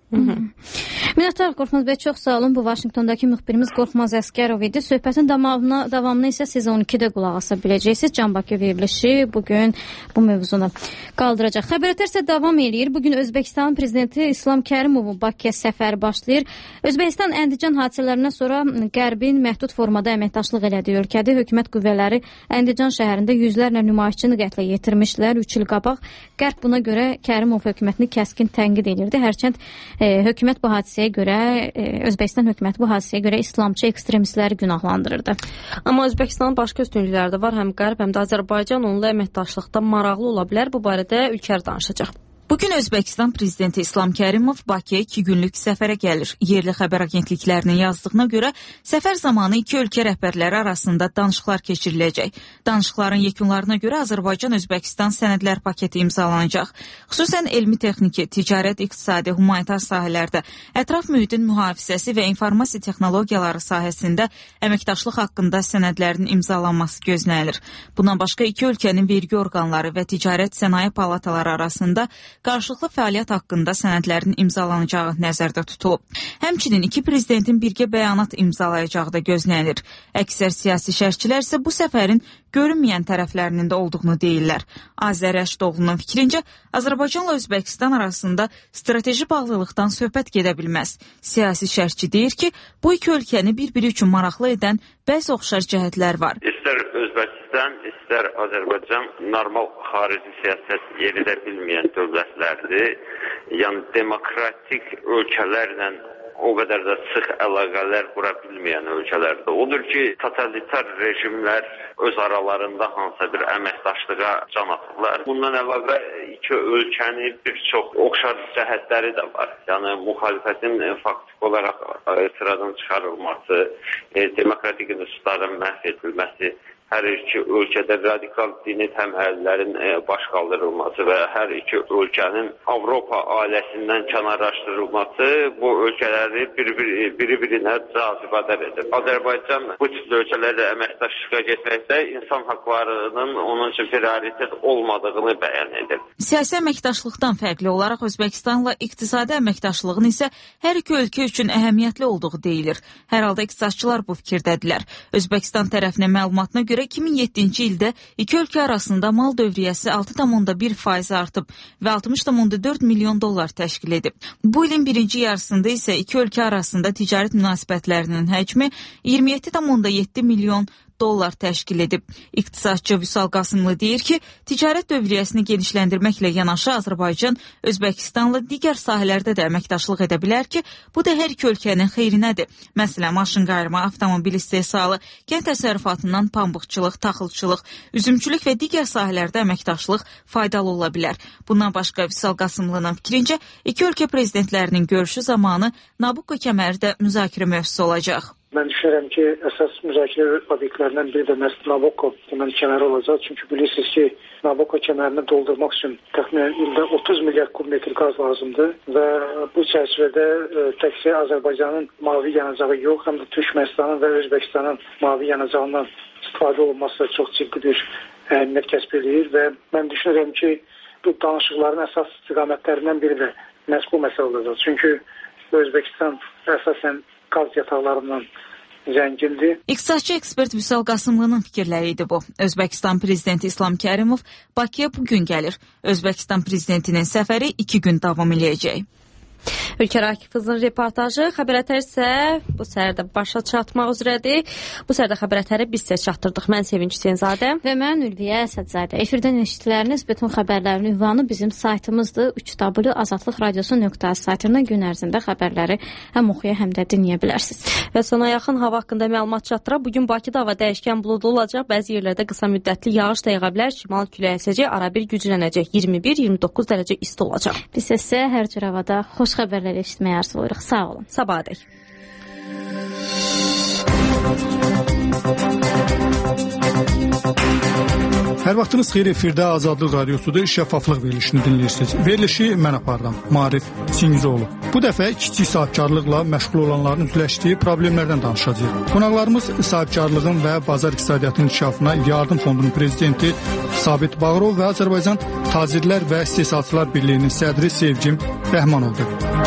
Speaker 1: Minnətlər Qorxmaz bəy, çox sağ olun. Bu Vaşinqtondakı müxbirimiz Qorxmaz Əsgərov idi. Söhbətin davamına, davamına isə siz on ikidə qulaq asa biləcəksiniz. Can Bakı verilişi bugün bu mövzunu qaldıracaq. Xəbər Ötər davam eləyir. Bugün Özbəkistan prezidenti İslam Kərimovun Bakıya səfəri başlayır. Özbəkistan Əndican hadisələrindən sonra Qərbin məhdud formada əməkdaşlıq elədiyi ölkədə hökumət qüvvələri Əndican şəhərində yüzlərlə nümayişçini qətlə yetirmişdilər. üç il qabaq Qərb buna görə Kərimov hökumətini kəskin tənqid edirdi. Hərçənd e, hökumət bu hadisəyə görə, e, Özbəkistan hökuməti bu hadisəyə görə İslamçı ekstremistləri günahlandırırdı.
Speaker 2: Amma Özbəkistanın başqa üstünlükləri də var. Həm Qərb, həm də Azərbaycan onunla əməkdaşlıqda maraqlı ola bilər. Bu barədə ülkələr danışacaq.
Speaker 12: Bugün Özbəkistan prezidenti İslam Kərimov Bakıya iki günlük səfərə gəlir. Yerli xəbər agentliklərinin yazdığına görə səfər zamanı iki ölkə rəhbərləri arasında danışıqlar keçiriləcək. Danışıqların yekunlarına görə Azərbaycan-Özbəkistan sənədlər paketi imzalanacaq. Xüsusən elmi texniki, ticarət, iqtisadi, humanitar sahələrdə, ətraf mühitin mühafizəsi və informasiya texnologiyaları sahəsində əməkdaşlıq haqqında sənədlərin imzalanması gözlənilir. Bundan başqa iki ölkənin vergi orqanları və ticarət sənaye palataları arasında qarşılıqlı fəaliyyət haqqında sənədlərin imzalanacağı nəzərdə tutulub. Həmçinin iki prezidentin birgə bəyanat imzalayacağı da gözlənilir. Əksər siyasi şərhçilər isə bu səfərin görünməyən tərəflərinin də olduğunu deyirlər. Azər Rəşdoğlu'nun fikrincə, Azərbaycanla Özbəkistan arasında strateji bağlılıqdan söhbət gedə bilməz. Siyasi şərhçi deyir ki, bu iki ölkəni bir-biri üçün maraqlı edən bəzi oxşar cəhətlər var.
Speaker 13: İstər Özbəkistan, istər Azərbaycan normal xarici siyasət yeridə bilməyən dövlətlərdir. Yəni demokratik ölkələrlə o qədər də sıx əlaqələr qura bilməyən ölkələrdir. Odur ki, totalitar rejimlər öz aralarında hansısa bir əməkdaşlığa can atıblar. Bundan əlavə iki ölkənin bir çox oxşar cəhətləri də var. Yəni müxalifətin faktik olaraq sıradan çıxarılması, demokratik institutların məhv edilməsi, hər iki ölkədə radikal dini təməllərin baş qaldırılması və hər iki ölkənin Avropa ailəsindən kənarlaşdırılması bu ölkələri bir-birinə cazibədar edir. Azərbaycan bu tip ölkələrlə əməkdaşlığa getməkdə insan haqlarının onun üçün prioritet olmadığını bəyan edir.
Speaker 12: Siyasi əməkdaşlıqdan fərqli olaraq Özbəkistanla iqtisadi əməkdaşlığın isə hər iki ölkə üçün əhəmiyyətli olduğu deyilir. Hər halda iqtisadçılar bu fikirdədirlər. Özbəkistan tərəfinə məlumatına görə iki min yeddinci ildə iki ölkə arasında mal dövriyyəsi altı tam bir faiz artıb və altmış tam dörd milyon dollar təşkil edib. Bu ilin birinci yarısında isə iki ölkə arasında ticarət münasibətlərinin həcmi iyirmi yeddi tam yeddi milyon dollar təşkil edib. İqtisadçı Vüsal Qasımlı deyir ki, ticarət dövriyyəsini genişləndirməklə yanaşı Azərbaycan Özbəkistanla digər sahələrdə də əməkdaşlıq edə bilər ki, bu da hər iki ölkənin xeyrinədir. Məsələn, maşın qayırma, avtomobil istehsalı, kənd təsərrüfatından pambıqçılıq, taxılçılıq, üzümçülük və digər sahələrdə əməkdaşlıq faydalı ola bilər. Bundan başqa Vüsal Qasımlının fikrincə, iki ölkə prezidentlərinin görüşü zamanı Nabucco kəməri də müzakirə mövzusu olacaq.
Speaker 14: Mən düşünürəm ki, əsas müzakirə obyektlərindən biri də məhz Nabokko deməli kəməri olacaq. Çünki bilirsiniz ki, Nabokko kəmərini doldurmaq üçün təxminən ildə otuz milyard kubmetr qaz lazımdır və bu çərçivədə e, təkcə Azərbaycanın mavi yanacağı yox, həm də Türkmənistanın və Özbəkistanın mavi yanacağından istifadə olunması çox ciddi bir əhəmiyyət kəsb edir və mən düşünürəm ki, bu danışıqların əsas istiqamətlərindən biri də məhz bu məsələ olacaq. Çünki Özbəkistan əsasən qaz yataqlarından zəngindir.
Speaker 12: İqtisadçı ekspert Vüsal Qasımlının fikirləri idi bu. Özbəkistan prezidenti İslam Kərimov Bakıya bugün gəlir. Özbəkistan prezidentinin səfəri iki gün davam eləyəcək.
Speaker 2: Ülker Akif'in reportajı. Xəbərətər isə bu səhərdə başa çatmaq üzrədir. Bu səhərdə xəbərətəri biz sizə çatdırdıq. Mən Sevinç Hüseynzadə
Speaker 1: və mən Ülviyə Əsədzadə. Efirdən eşitdikləriniz bütün xəbərlərin ünvanı bizim saytımızdır. üç w azadlıq radiosu nöqtə az saytından gün ərzində xəbərləri həm oxuya, həm də dinləyə bilərsiniz.
Speaker 2: Və sona yaxın hava haqqında məlumat çatdıraq. Bugün Bakıda hava dəyişkən buludlu olacaq. Bəzi yerlərdə qısa müddətli yağış da yığa bilər. Şimal küləyi əsəcək, arabir güclənəcək. iyirmi bir iyirmi doqquz dərəcə isti olacaq.
Speaker 1: Biz isə hər cür havada xoş xəbərlər eşitməyə arzulayırıq. Sağ olun.
Speaker 2: Sabahədək.
Speaker 15: Hər vaxtınız xeyir, efirdə Azadlıq Radiosu'da şəffaflıq verilişini dinləyirsiniz. Verilişi mən aparıram, Marif Singizoğlu. Bu dəfə kiçik sahibkarlıqla məşğul olanların üzləşdiyi problemlərdən danışacağıq. Qonaqlarımız sahibkarlığın və bazar iqtisadiyyatının inkişafına yardım fondunun prezidenti Sabit Bağırov və Azərbaycan Tacirlər və İstehsalçılar Birliyinin sədri Sevcim Rəhmanovdur.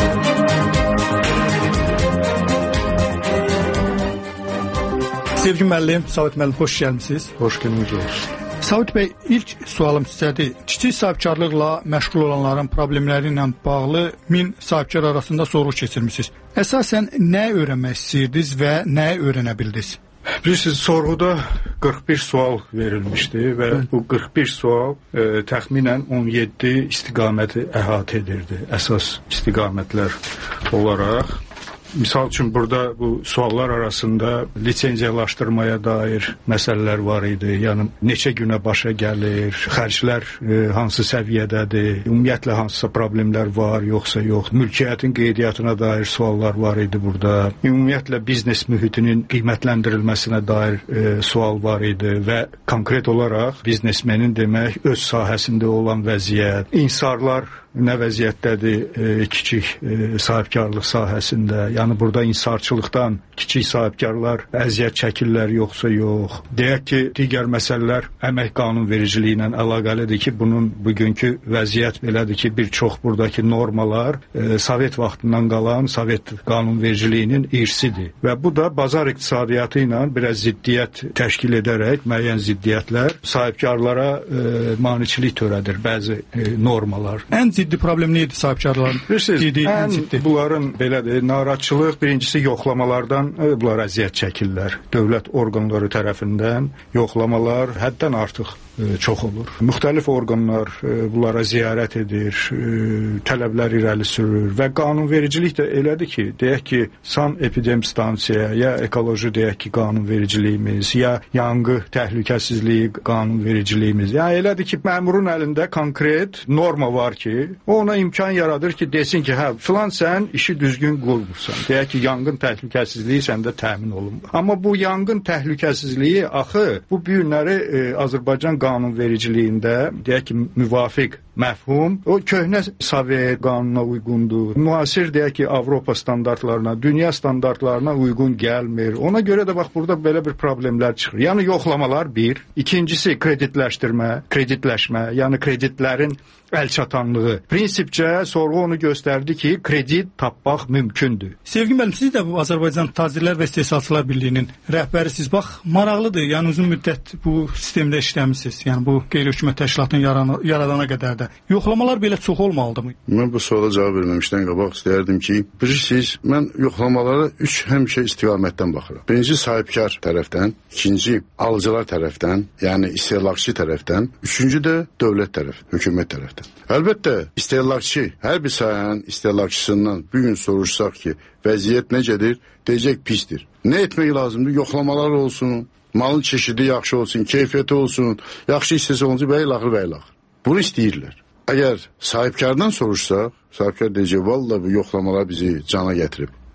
Speaker 15: Sevgi müəllim, Sabit müəllim, xoş gəlmisiniz.
Speaker 16: Xoş gəlmisiniz.
Speaker 15: Sabit bəy, ilk sualım sizədir. Kiçik sahibkarlıqla məşğul olanların problemləri ilə bağlı min sahibkar arasında sorğu keçirmisiniz. Əsasən nə öyrənmək istəyirdiniz və nə öyrənə bildiniz?
Speaker 16: Bilirsiniz, sorğuda qırx bir sual verilmişdi və Hı. bu qırx bir sual e, təxminən on yeddi istiqaməti əhatə edirdi. Əsas istiqamətlər olaraq. Misal üçün burada bu suallar arasında lisenziyalaşdırmaya dair məsələlər var idi. Yəni neçə günə başa gəlir, xərclər e, hansı səviyyədədir, ümumiyyətlə hansısa problemlər var, yoxsa yox. Mülkiyyətin qeydiyyatına dair suallar var idi burada. Ümumiyyətlə biznes mühitinin qiymətləndirilməsinə dair e, sual var idi və konkret olaraq biznesmenin demək öz sahəsində olan vəziyyət, insarlar nə vəziyyətdədir e, kiçik e, sahibkarlıq sahəsində. Yəni burada insarçılıqdan kiçik sahibkarlar əziyyət çəkirlər yoxsa yox. Deyək ki, digər məsələlər əmək qanunvericiliyi ilə əlaqəlidir ki, bunun bugünkü vəziyyət belədir ki, bir çox buradakı normalar e, Sovet vaxtından qalan Sovet qanunvericiliyinin irsidir. Və bu da bazar iqtisadiyyatı ilə biraz ziddiyyət təşkil edərək müəyyən ziddiyyətlər sahibkarlara e, maniçilik törədir bəzi e, normalar.
Speaker 15: Ən ciddi problem neydi sahibkarların?
Speaker 16: Bilirsiniz, ən ciddi. Bunların belədir, narazıçılıq birincisi yoxlamalardan e, bunlar əziyyət çəkirlər. Dövlət orqanları tərəfindən yoxlamalar həddən artıq e, çox olur. Müxtəlif orqanlar e, bunlara ziyarət edir, e, tələblər irəli sürür və qanunvericilik də elədir ki, deyək ki, San Epidem Stansiya ya ekoloji deyək ki, qanunvericiliyimiz, ya yanğı təhlükəsizliyi qanunvericiliyimiz, ya elədir ki, məmurun əlində konkret norma var ki, o ona imkan yaradır ki, desin ki, hə, filan sən işi düzgün qurmursan. Deyək ki, yanğın təhlükəsizliyi səndə təmin olunmur. Amma bu yanğın təhlükəsizliyi axı bu bu günləri e, Azərbaycan qanunvericiliyində deyək ki, müvafiq məfhum, o köhnə Sovet qanununa uyğundur. Müasir deyək ki, Avropa standartlarına, dünya standartlarına uyğun gəlmir. Ona görə də bax, burada belə bir problemlər çıxır. Yəni, yoxlamalar bir. İkincisi, kreditləşdirmə, kreditləşmə, yəni kreditlərin əlçatanlığı. Prinsipcə sorğu onu göstərdi ki, kredit tapmaq mümkündür.
Speaker 15: Sevgi müəllim, siz də bu Azərbaycan Tacirlər və İstehsalçılar Birliyinin rəhbərisiz. Bax, maraqlıdır. Yəni uzun müddət bu sistemdə işləmisiniz. Yəni bu qeyri-hökumət təşkilatının yaranı, yaradana qədər də. Yoxlamalar belə çox olmalıdır mı?
Speaker 17: Mən bu suala cavab verməmişdən qabaq istəyərdim ki, bilirsiniz, mən yoxlamalara üç həmişə istiqamətdən baxıram. Birinci sahibkar tərəfdən, ikinci alıcılar tərəfdən, yəni istehlakçı tərəfdən, üçüncü də dövlət tərəf, hökumət tərəfdən. Əlbəttə, istehlakçı, hər bir sahənin istehlakçısından bir gün soruşsaq ki, vəziyyət necədir, deyəcək pisdir. Nə etmək lazımdır? Yoxlamalar olsun, malın çeşidi yaxşı olsun, keyfiyyəti olsun, yaxşı istəsə olunca bəylaxır, bəylaxır. Bunu istəyirlər. Əgər sahibkardan soruşsaq, sahibkar deyəcək, valla bu yoxlamalar bizi cana gətirib.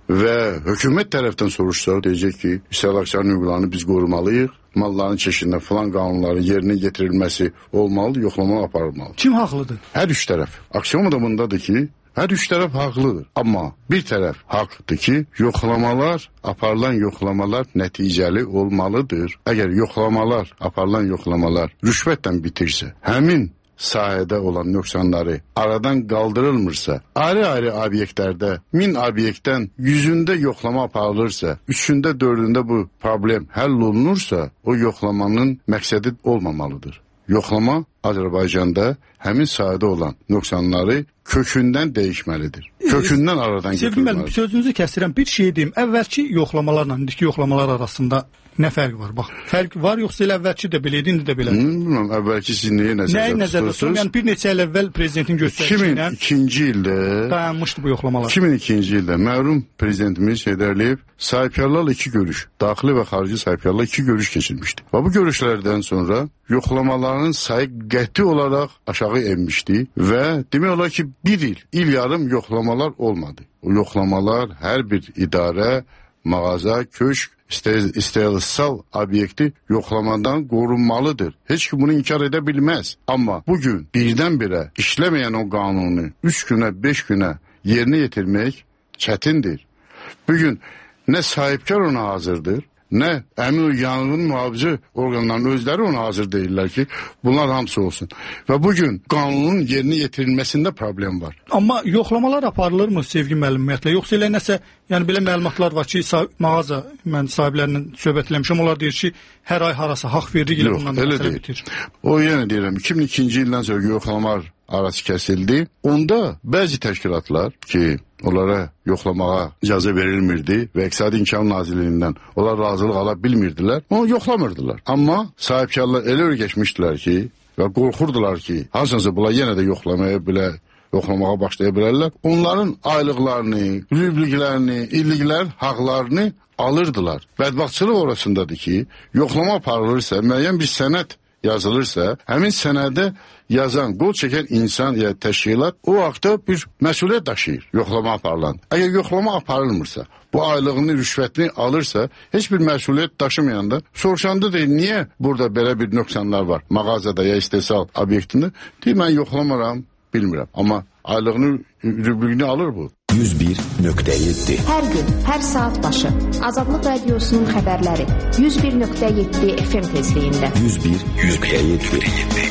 Speaker 17: və hökumət tərəfdən soruşsaq deyəcək ki, istehlakçıların hüquqlarını biz qorumalıyıq. Malların çeşidində filan qanunların yerinə yetirilməsi olmalıdır, yoxlama aparılmalıdır.
Speaker 15: Kim haqlıdır?
Speaker 17: Hər üç tərəf. Aksioma da bundadır ki, hər üç tərəf haqlıdır. Amma bir tərəf haqlıdır ki, yoxlamalar, aparılan yoxlamalar nəticəli olmalıdır. Əgər yoxlamalar, aparılan yoxlamalar rüşvətlə bitirsə, həmin sahədə olan nöqsanları aradan qaldırılmırsa, ayrı-ayrı obyektlərdə min obyektdən yüzündə yoxlama aparılırsa, üçündə, dördündə bu problem həll olunursa, o yoxlamanın məqsədi olmamalıdır. Yoxlama Azərbaycanda həmin sahədə olan nöqsanları kökündən dəyişməlidir. Kökündən aradan
Speaker 15: götürməlidir. Sevgili müəllim, sözünüzü kəsirəm. Bir şey deyim. Əvvəlki yoxlamalarla indiki yoxlamalar arasında nə fərq var? Bax, fərq var yoxsa elə əvvəlki də belə idi, indi də belə?
Speaker 17: Bilmirəm, əvvəlki siz nəyə nəzərdə tutuyorsunuz?
Speaker 15: Yəni bir neçə il əvvəl prezidentin göstərişi ilə
Speaker 17: iki min ikinci ildə
Speaker 15: dayanmışdı bu yoxlamalar.
Speaker 17: iki min ikinci ildə mərhum prezidentimiz Heydər Əliyev sahibkarlarla iki görüş, daxili və xarici sahibkarlarla iki görüş keçirmişdi. Və bu görüşlərdən sonra yoxlamaların sayı qəti olaraq aşağı enmişdi və demək olar ki, bir il, il yarım yoxlamalar olmadı. O yoxlamalar hər bir idarə, mağaza, köşk, istehlsal obyekti yoxlamadan qorunmalıdır. Heç kim bunu inkar edə bilməz. Amma bugün birdən-birə işləməyən o qanunu üç günə, beş günə yerinə yetirmək çətindir. Bugün nə sahibkar ona hazırdır, nə əmin o yanğın mühafizə orqanlarının özləri ona hazır deyirlər ki, bunlar hamısı olsun. Və bugün qanunun yerinə yetirilməsində problem var.
Speaker 15: Amma yoxlamalar aparılırmı sevgi müəllimiyətlə? Yoxsa elə nəsə, yəni belə məlumatlar var ki, mağaza mən sahiblərinin söhbət eləmişəm, onlar deyir ki, hər ay harasa haqq veririk, elə bundan da məsələ bitir.
Speaker 17: O yenə deyirəm, iki min ikinci ildən sonra yoxlamalar arası kəsildi. Onda bəzi təşkilatlar ki, onlara yoxlamağa icazə verilmirdi və İqtisadi İnkişaf Nazirliyindən onlar razılıq ala bilmirdilər, onu yoxlamırdılar. Amma sahibkarlar elə öyrəşmişdilər ki və qorxurdular ki, hansınızı bunlar yenə də yoxlamaya bilər, yoxlamağa başlaya bilərlər. Onların aylıqlarını, rübliqlərini, illiklər haqlarını alırdılar. Bədbaxtçılıq orasındadır ki, yoxlama aparılırsa, müəyyən bir sənəd yazılırsa, həmin sənədə yazan, qol çəkən insan ya təşkilat o haqda bir məsuliyyət daşıyır, yoxlama aparılan. Əgər yoxlama aparılmırsa, bu aylığını, rüşvətini alırsa, heç bir məsuliyyət daşımayanda soruşanda deyir, niyə burada belə bir nöqsanlar var, mağazada ya istehsal obyektində? Deyir, mən yoxlamaram, bilmirəm. Amma aylığını, rüblüğünü alır bu.
Speaker 5: yüz bir nöqtə yeddi.
Speaker 18: Hər gün, hər saat başı Azadlıq Radiosunun xəbərləri yüz bir nöqtə yeddi F M tezliyində.
Speaker 5: yüz bir nöqtə yeddi.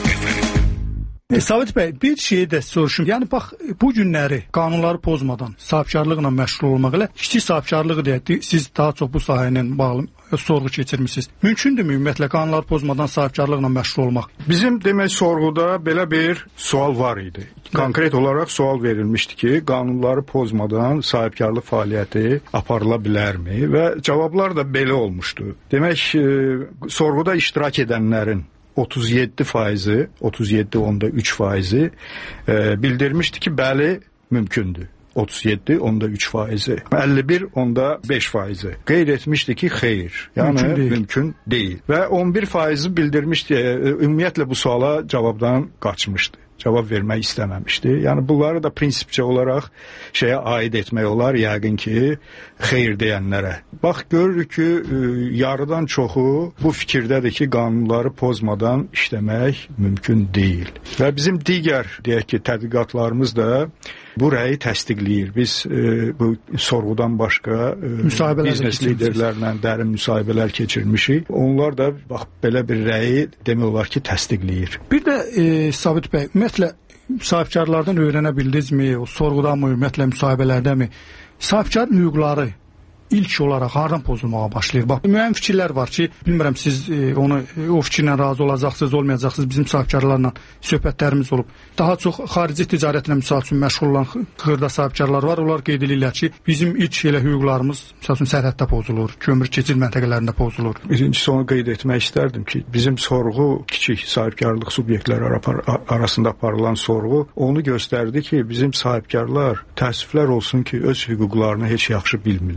Speaker 15: E, Sabit bəy, bir şeyi də soruşum. Yəni bax, bu günləri qanunları pozmadan sahibkarlıqla məşğul olmaq ilə kiçik sahibkarlığı deyək, siz daha çox bu sahə ilə bağlı sorğu keçirmisiniz. Mümkündürmü ümumiyyətlə qanunları pozmadan sahibkarlıqla məşğul olmaq?
Speaker 16: Bizim demək sorğuda belə bir sual var idi. Konkret olaraq sual verilmişdi ki, qanunları pozmadan sahibkarlıq fəaliyyəti aparıla bilərmi? Və cavablar da belə olmuşdu. Demək, e, sorğuda iştirak edənlərin otuz yeddi faizi, otuz yeddi onda üç faizi e, bildirmişdi ki, bəli, mümkündür. otuz yeddi onda üç faizi. əlli bir onda beş faizi. Qeyd etmişdi ki, xeyr. Yəni mümkün deyil. Mümkün deyil. Və on bir faizi bildirmişdi. E, ümumiyyətlə bu suala cavabdan qaçmışdı. Cavab vermək istəməmişdi. Yəni bunları da prinsipcə olaraq şeyə aid etmək olar, yəqin ki, xeyr deyənlərə. Bax, görürük ki, yarıdan çoxu bu fikirdədir ki, qanunları pozmadan işləmək mümkün deyil. Və bizim digər, deyək ki, tədqiqatlarımız da bu rəyi təsdiqləyir. Biz e, bu sorğudan başqa e, biznes liderlərlə dərin müsahibələr keçirmişik. Onlar da bax belə bir rəyi demək olar ki, təsdiqləyir.
Speaker 15: Bir də e, Sabit bəy, ümumiyyətlə sahibkarlardan öyrənə bildinizmi, o sorğudanmı, ümumiyyətlə müsahibələrdəmi sahibkarın hüquqları ilk olaraq hardan pozulmağa başlayır? Bax, müəyyən fikirlər var ki, bilmirəm siz e, onu e, o fikirlə razı olacaqsınız, olmayacaqsınız. Bizim sahibkarlarla söhbətlərimiz olub. Daha çox xarici ticarətlə misal üçün məşğul olan xırda sahibkarlar var. Onlar qeyd edirlər ki, bizim ilk elə hüquqlarımız misal üçün sərhəddə pozulur, kömür keçid məntəqələrində pozulur.
Speaker 16: Birincisi onu qeyd etmək istərdim ki, bizim sorğu kiçik sahibkarlıq subyektləri arasında aparılan sorğu onu göstərdi ki, bizim sahibkarlar təəssüflər olsun ki, öz hüquqlarını heç yaxşı bilmirlər.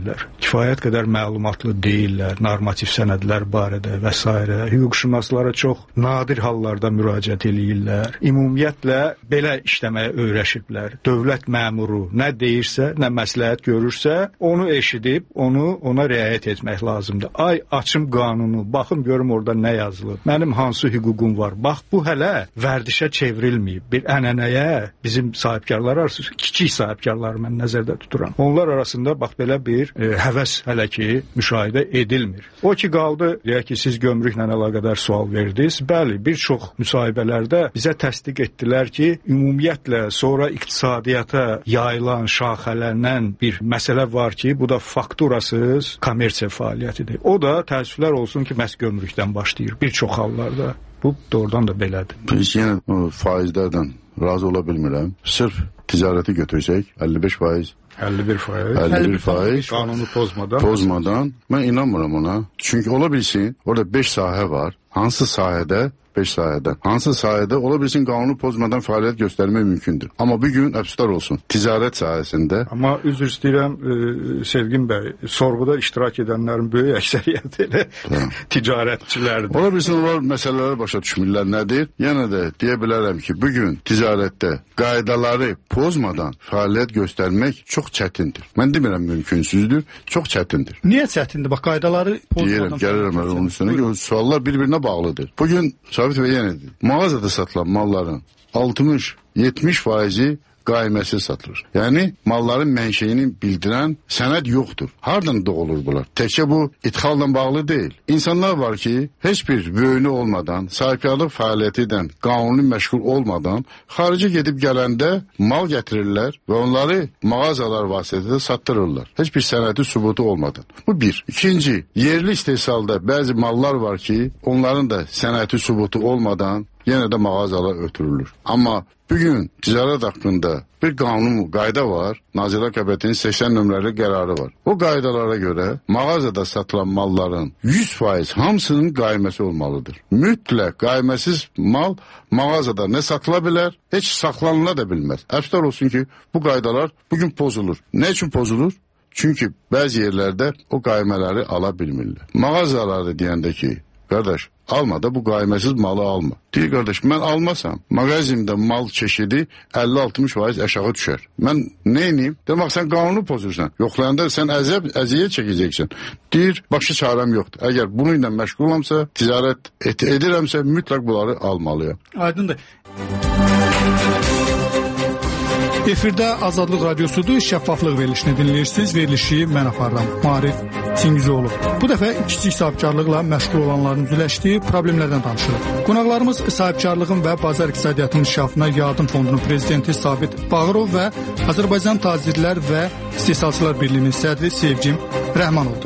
Speaker 16: kifayət qədər məlumatlı deyirlər, normativ sənədlər barədə və s. Hüquqşünaslara çox nadir hallarda müraciət eləyirlər. Ümumiyyətlə belə işləməyə öyrəşiblər. Dövlət məmuru nə deyirsə, nə məsləhət görürsə, onu eşidib, onu ona riayət etmək lazımdır. Ay açım qanunu, baxım görüm orada nə yazılıb. Mənim hansı hüququm var? Bax bu hələ vərdişə çevrilməyib. Bir ənənəyə bizim sahibkarlar arasında, kiçik sahibkarları mən nəzərdə tuturam. Onlar arasında bax belə bir e, həvəs hələ ki müşahidə edilmir. O ki qaldı, deyək ki, siz gömrüklə əlaqədar sual verdiniz. Bəli, bir çox müsahibələrdə bizə təsdiq etdilər ki, ümumiyyətlə sonra iqtisadiyyata yayılan, şaxələnən bir məsələ var ki, bu da fakturasız kommersiya fəaliyyətidir. O da təəssüflər olsun ki, məhz gömrükdən başlayır bir çox hallarda. Bu doğrudan da belədir.
Speaker 17: Biz yenə faizlərdən razı ola bilmirəm. Sırf ticarəti götürsək, əlli beş faiz.
Speaker 16: əlli bir faiz.
Speaker 17: əlli bir faiz.
Speaker 16: Qanunu pozmadan.
Speaker 17: Pozmadan. Mən inanmıram ona. Çünki ola bilsin, orada beş sahə var. Hansı sahədə? beş sahədən. Hansı sahədə ola bilsin qanunu pozmadan fəaliyyət göstərmək mümkündür. Amma bu gün əfsuslar olsun. Ticarət sahəsində.
Speaker 16: Amma üzr istəyirəm e, Sevgin bəy, sorğuda iştirak edənlərin böyük əksəriyyəti elə ticarətçilərdir.
Speaker 17: Ola bilsin onlar məsələləri başa düşmürlər nədir? Yenə də deyə bilərəm ki, bu gün ticarətdə qaydaları pozmadan fəaliyyət göstərmək çox çətindir. Mən demirəm mümkünsüzdür, çox çətindir.
Speaker 15: Niyə çətindir? Bax qaydaları pozmadan.
Speaker 17: Deyirəm, gəlirəm onun üstünə ki, suallar bir-birinə bağlıdır. Bugün Sabit və yenə mağazada satılan malların altmış yetmiş faizi qayməsiz satılır. Yəni malların mənşəyini bildirən sənəd yoxdur. Hardan doğulur bunlar? Təkcə bu ithalla bağlı deyil. İnsanlar var ki, heç bir böyünü olmadan, sahibkarlıq fəaliyyəti ilə qanuni məşğul olmadan xarici gedib gələndə mal gətirirlər və onları mağazalar vasitəsilə satdırırlar. Heç bir sənədi sübutu olmadan. Bu bir. İkinci, yerli istehsalda bəzi mallar var ki, onların da sənədi sübutu olmadan yenə də mağazalar ötürülür. Amma bugün ticarət haqqında bir qanun, qayda var. Nazirlər Kabinetinin səksən nömrəli qərarı var. O qaydalara görə mağazada satılan malların yüz faiz hamısının qayməsi olmalıdır. Mütləq qayməsiz mal mağazada nə satıla bilər, heç saxlanıla da bilməz. Əfsuslar olsun ki, bu qaydalar bugün pozulur. Nə üçün pozulur? Çünki bəzi yerlərdə o qaymələri ala bilmirlər. Mağazaları deyəndə ki, qardaş, alma da bu qayməsiz malı alma. Deyir qardaş, mən almasam, mağazimdə mal çeşidi əlli altmış faiz aşağı düşər. Mən nə edeyim? Demək, sən qanunu pozursan. Yoxlayanda sən əzəb, əziyyət çəkəcəksən. Deyir, başqa çarəm yoxdur. Əgər bununla məşğulamsa, ticarət et edirəmsə, mütləq bunları almalıyam.
Speaker 15: Aydındır. Efirdə Azadlıq Radiosudur, şəffaflıq verilişini dinləyirsiniz. Verilişi mən aparıram, Marif Singizoğlu. Bu dəfə kiçik sahibkarlıqla məşğul olanların üzləşdiyi problemlərdən danışırıq. Qonaqlarımız sahibkarlığın və bazar iqtisadiyyatının inkişafına yardım fondunun prezidenti Sabit Bağırov və Azərbaycan Tacirlər və İstehsalçılar Birliyinin sədri Sevgin Rəhmanovdur.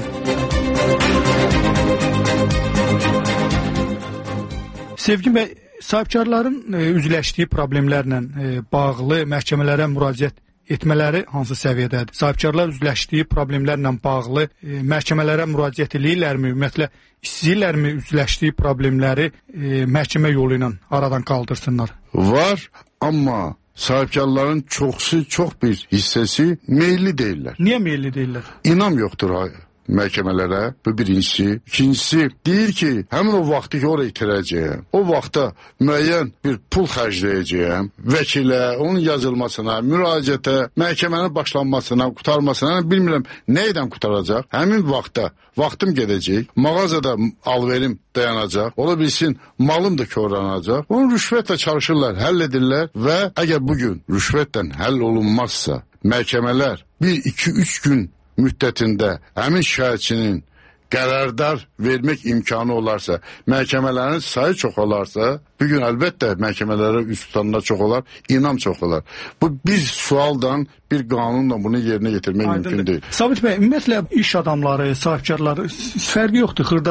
Speaker 15: Sevgin bəy, sahibkarların e, üzləşdiyi problemlərlə e, bağlı məhkəmələrə müraciət etmələri hansı səviyyədədir? Sahibkarlar üzləşdiyi problemlərlə bağlı e, məhkəmələrə müraciət edirlərmi? Ümumiyyətlə istəyirlərmi üzləşdiyi problemləri e, məhkəmə yolu ilə aradan qaldırsınlar?
Speaker 17: Var, amma sahibkarların çoxsu, çox bir hissəsi meyilli deyirlər.
Speaker 15: Niyə meyilli deyirlər?
Speaker 17: İnam yoxdur məhkəmələrə, bu birincisi. İkincisi, deyir ki, həmin o vaxtı ki, oraya itirəcəyəm. O vaxtda müəyyən bir pul xərcləyəcəyəm. Vəkilə, onun yazılmasına, müraciətə, məhkəmənin başlanmasına, qutarmasına, bilmirəm, nə edən qutaracaq. Həmin vaxtda vaxtım gedəcək, mağazada alverim dayanacaq, ola bilsin, malım da korlanacaq. Onu rüşvətlə çalışırlar, həll edirlər və əgər bugün rüşvətlə həll olunmazsa, məhkəmələr bir, iki, üç gün müddətində həmin şikayətçinin qərardar vermək imkanı olarsa, məhkəmələrin sayı çox olarsa, bugün əlbəttə məhkəmələrə üst tutanlar çox olar, inam çox olar. Bu bir sualdan, bir qanunla bunu yerinə getirmək Aydındır. Mümkün deyil.
Speaker 15: Sabit bəy, ümumiyyətlə iş adamları, sahibkarları fərqi yoxdur. Xırda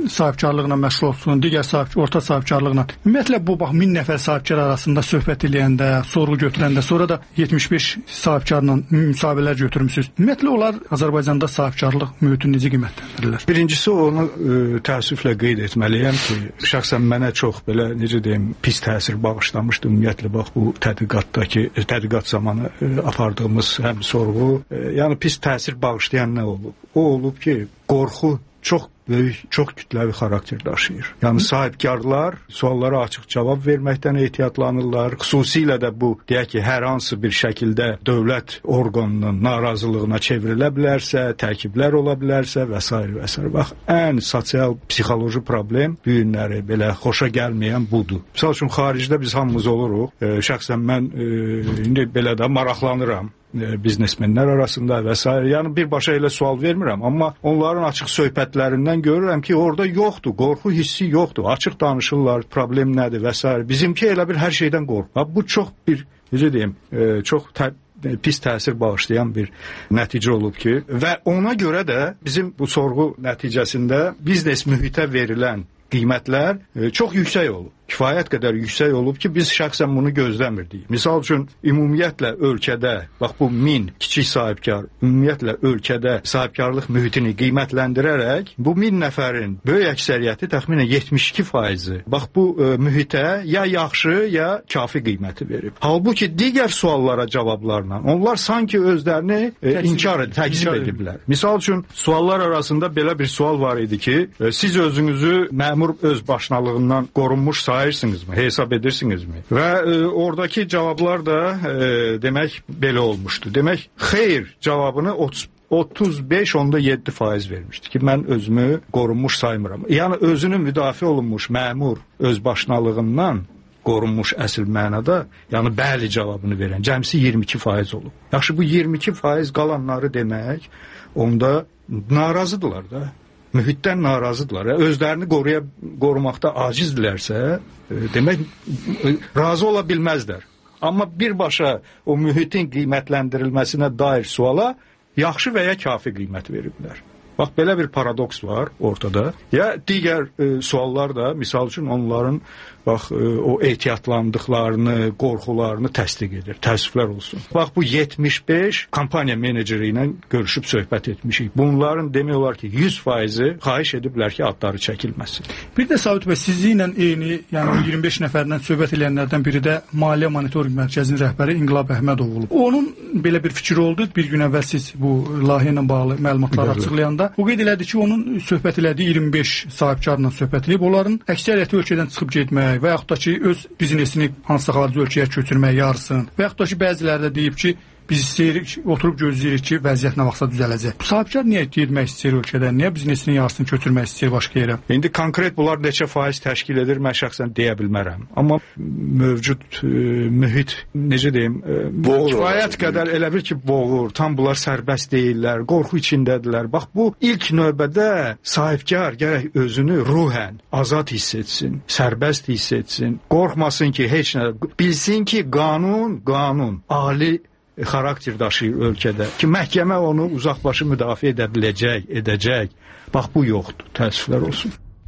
Speaker 15: sahibkarlıqla məşğul olsun, digər sahib, orta sahibkarlıqla. Ümumiyyətlə bu bax min nəfər sahibkar arasında söhbət eləyəndə, sorğu götürəndə, sonra da yetmiş beş sahibkarla müsahibələr götürmüsünüz. Ümumiyyətlə onlar Azərbaycanda sahibkarlıq mühitini necə qiymətləndirirlər?
Speaker 16: Birincisi onu ə, təəssüflə qeyd etməliyəm ki, şəxsən mənə çox belə necə deyim, pis təsir bağışlamışdı. Ümumiyyətlə bax bu tədqiqatdakı tədqiqat zamanı ə, apardığımız həm sorğu, ə, yəni pis təsir bağışlayan nə olub? O olub ki, qorxu çox böyük, çox kütləvi xarakter daşıyır. Yəni sahibkarlar suallara açıq cavab verməkdən ehtiyatlanırlar. Xüsusilə də bu deyək ki, hər hansı bir şəkildə dövlət orqanının narazılığına çevrilə bilərsə, tərkiblər ola bilərsə və s. və s. Bax, ən sosial, psixoloji problem bu günləri belə xoşa gəlməyən budur. Misal üçün xaricdə biz hamımız oluruq. E, şəxsən mən e, indi belə də maraqlanıram biznesmenlər arasında və s. Yəni birbaşa elə sual vermirəm, amma onların açıq söhbətlərindən görürəm ki, orada yoxdur, qorxu hissi yoxdur. Açıq danışırlar, problem nədir və s. Bizimki elə bir hər şeydən qorxu. Bu çox bir, necə deyim, çox tə pis təsir bağışlayan bir nəticə olub ki, və ona görə də bizim bu sorğu nəticəsində biznes mühitə verilən qiymətlər çox yüksək olub. Kifayət qədər yüksək olub ki, biz şəxsən bunu gözləmirdik. Misal üçün, ümumiyyətlə ölkədə, bax bu min kiçik sahibkar, ümumiyyətlə ölkədə sahibkarlıq mühitini qiymətləndirərək, bu min nəfərin böyük əksəriyyəti təxminən yetmiş iki faizi bax bu e, mühitə ya yaxşı, ya kafi qiyməti verib. Halbuki digər suallara cavablarla onlar sanki özlərini e, inkar edib, təkzib ediblər. Misal üçün, suallar arasında belə bir sual var idi ki, e, siz özünüzü məmur öz başnalığından qorunmuş sayırsınızmı, hesab edirsinizmi? Və e, oradakı cavablar da e, demək belə olmuşdu. Demək, xeyr cavabını otuz beş nöqtə yeddi faiz vermişdi ki, mən özümü qorunmuş saymıram. Yəni özünü müdafiə olunmuş məmur öz başnalığından qorunmuş əsl mənada, yəni bəli cavabını verən cəmsi iyirmi iki faiz olub. Yaxşı, bu iyirmi iki faiz qalanları demək, onda narazıdırlar da. Mühitdən narazıdırlar. Özlərini qoruya, qorumaqda acizdirlərsə, e, demək, e, razı ola bilməzlər. Amma birbaşa o mühitin qiymətləndirilməsinə dair suala yaxşı və ya kafi qiymət veriblər. Bax, belə bir paradoks var ortada. Ya digər e, suallar da, misal üçün onların bax, e, o ehtiyatlandıqlarını, qorxularını təsdiq edir. Təəssüflər olsun. Bax, bu yetmiş beş kampaniya meneceri ilə görüşüb söhbət etmişik. Bunların demək olar ki, yüz faizi xahiş ediblər ki, adları çəkilməsin.
Speaker 15: Bir də Sabit bəy, sizinlə eyni, yəni iyirmi beş nəfərdən söhbət edənlərdən biri də Maliyyə Monitorinq Mərkəzinin rəhbəri İnqilab Əhmədov olub. Onun belə bir fikri oldu. Bir gün əvvəl siz bu layihə ilə bağlı məlumatları açıqlayanda o qeyd elədi ki, onun söhbət elədiyi iyirmi beş sahibkarla söhbət edib, onların əksəriyyəti ölkədən çıxıb getmək və yaxud da ki, öz biznesini hansısa xarici ölkəyə köçürmək yarısın və yaxud da ki, bəziləri də deyib ki, biz istəyirik, oturub gözləyirik ki, vəziyyət nə vaxtsa düzələcək. Sahibkar niyə getmək istəyir ölkədən, niyə biznesini yarısını köçürmək istəyir başqa yerə?
Speaker 16: İndi konkret bunlar neçə faiz təşkil edir, mən şəxsən deyə bilmərəm. Amma mövcud e, mühit, necə deyim, e, kifayət qədər elə bir ki, boğur, tam bunlar sərbəst deyirlər, qorxu içindədirlər. Bax, bu ilk növbədə sahibkar gərək özünü ruhən azad hiss etsin, sərbəst hiss etsin, qorxmasın ki, heç nə, bilsin ki, qanun, qanun, ali xarakter daşıyır ölkədə ki, məhkəmə onu uzaqbaşı müdafiə edə biləcək, edəcək. Bax, bu yoxdur. Təəssüflər olsun.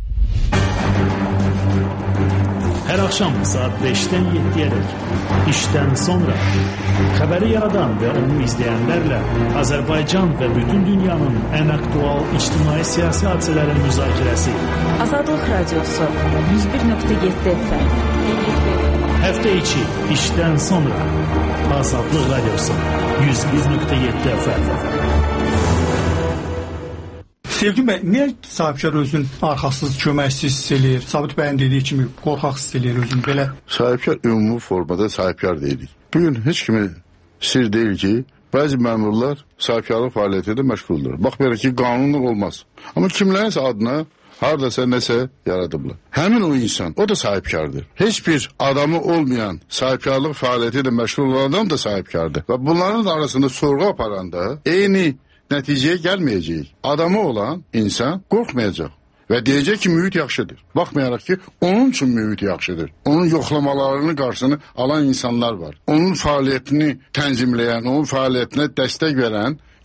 Speaker 19: Hər axşam saat beşdən yeddiyədək işdən sonra xəbəri yaradan və onu izləyənlərlə Azərbaycan və bütün dünyanın ən aktual ictimai-siyasi hadisələrin müzakirəsi.
Speaker 12: Azadlıq Radiosu yüz bir nöqtə yeddi F M.
Speaker 19: Həftə içi işdən sonra Azadlıq Radiosu yüz bir nöqtə yeddi F M.
Speaker 15: Sevgin bəy, niyə sahibkar özün arxasız, köməksiz hiss eləyir? Sabit bəyin dediyi kimi qorxaq hiss eləyir özün belə?
Speaker 17: Sahibkar ümumi formada sahibkar deyilik. Bugün heç kimi sir deyil ki, bəzi məmurlar sahibkarlıq fəaliyyəti də məşğuldur. Baxmayaraq ki, qanunluq olmaz. Amma kimlərinsə adına haradasa nəsə yaradıblar. Həmin o insan, o da sahibkardır. Heç bir adamı olmayan sahibkarlıq fəaliyyəti ilə məşğul olan adam da sahibkardır. Və bunların arasında sorğu aparanda eyni nəticəyə gəlməyəcək. Adamı olan insan qorxmayacaq və deyəcək ki, mühit yaxşıdır. Baxmayaraq ki, onun üçün mühit yaxşıdır. Onun yoxlamalarını qarşısını alan insanlar var. Onun fəaliyyətini tənzimləyən, onun fəaliyyətinə dəstək verən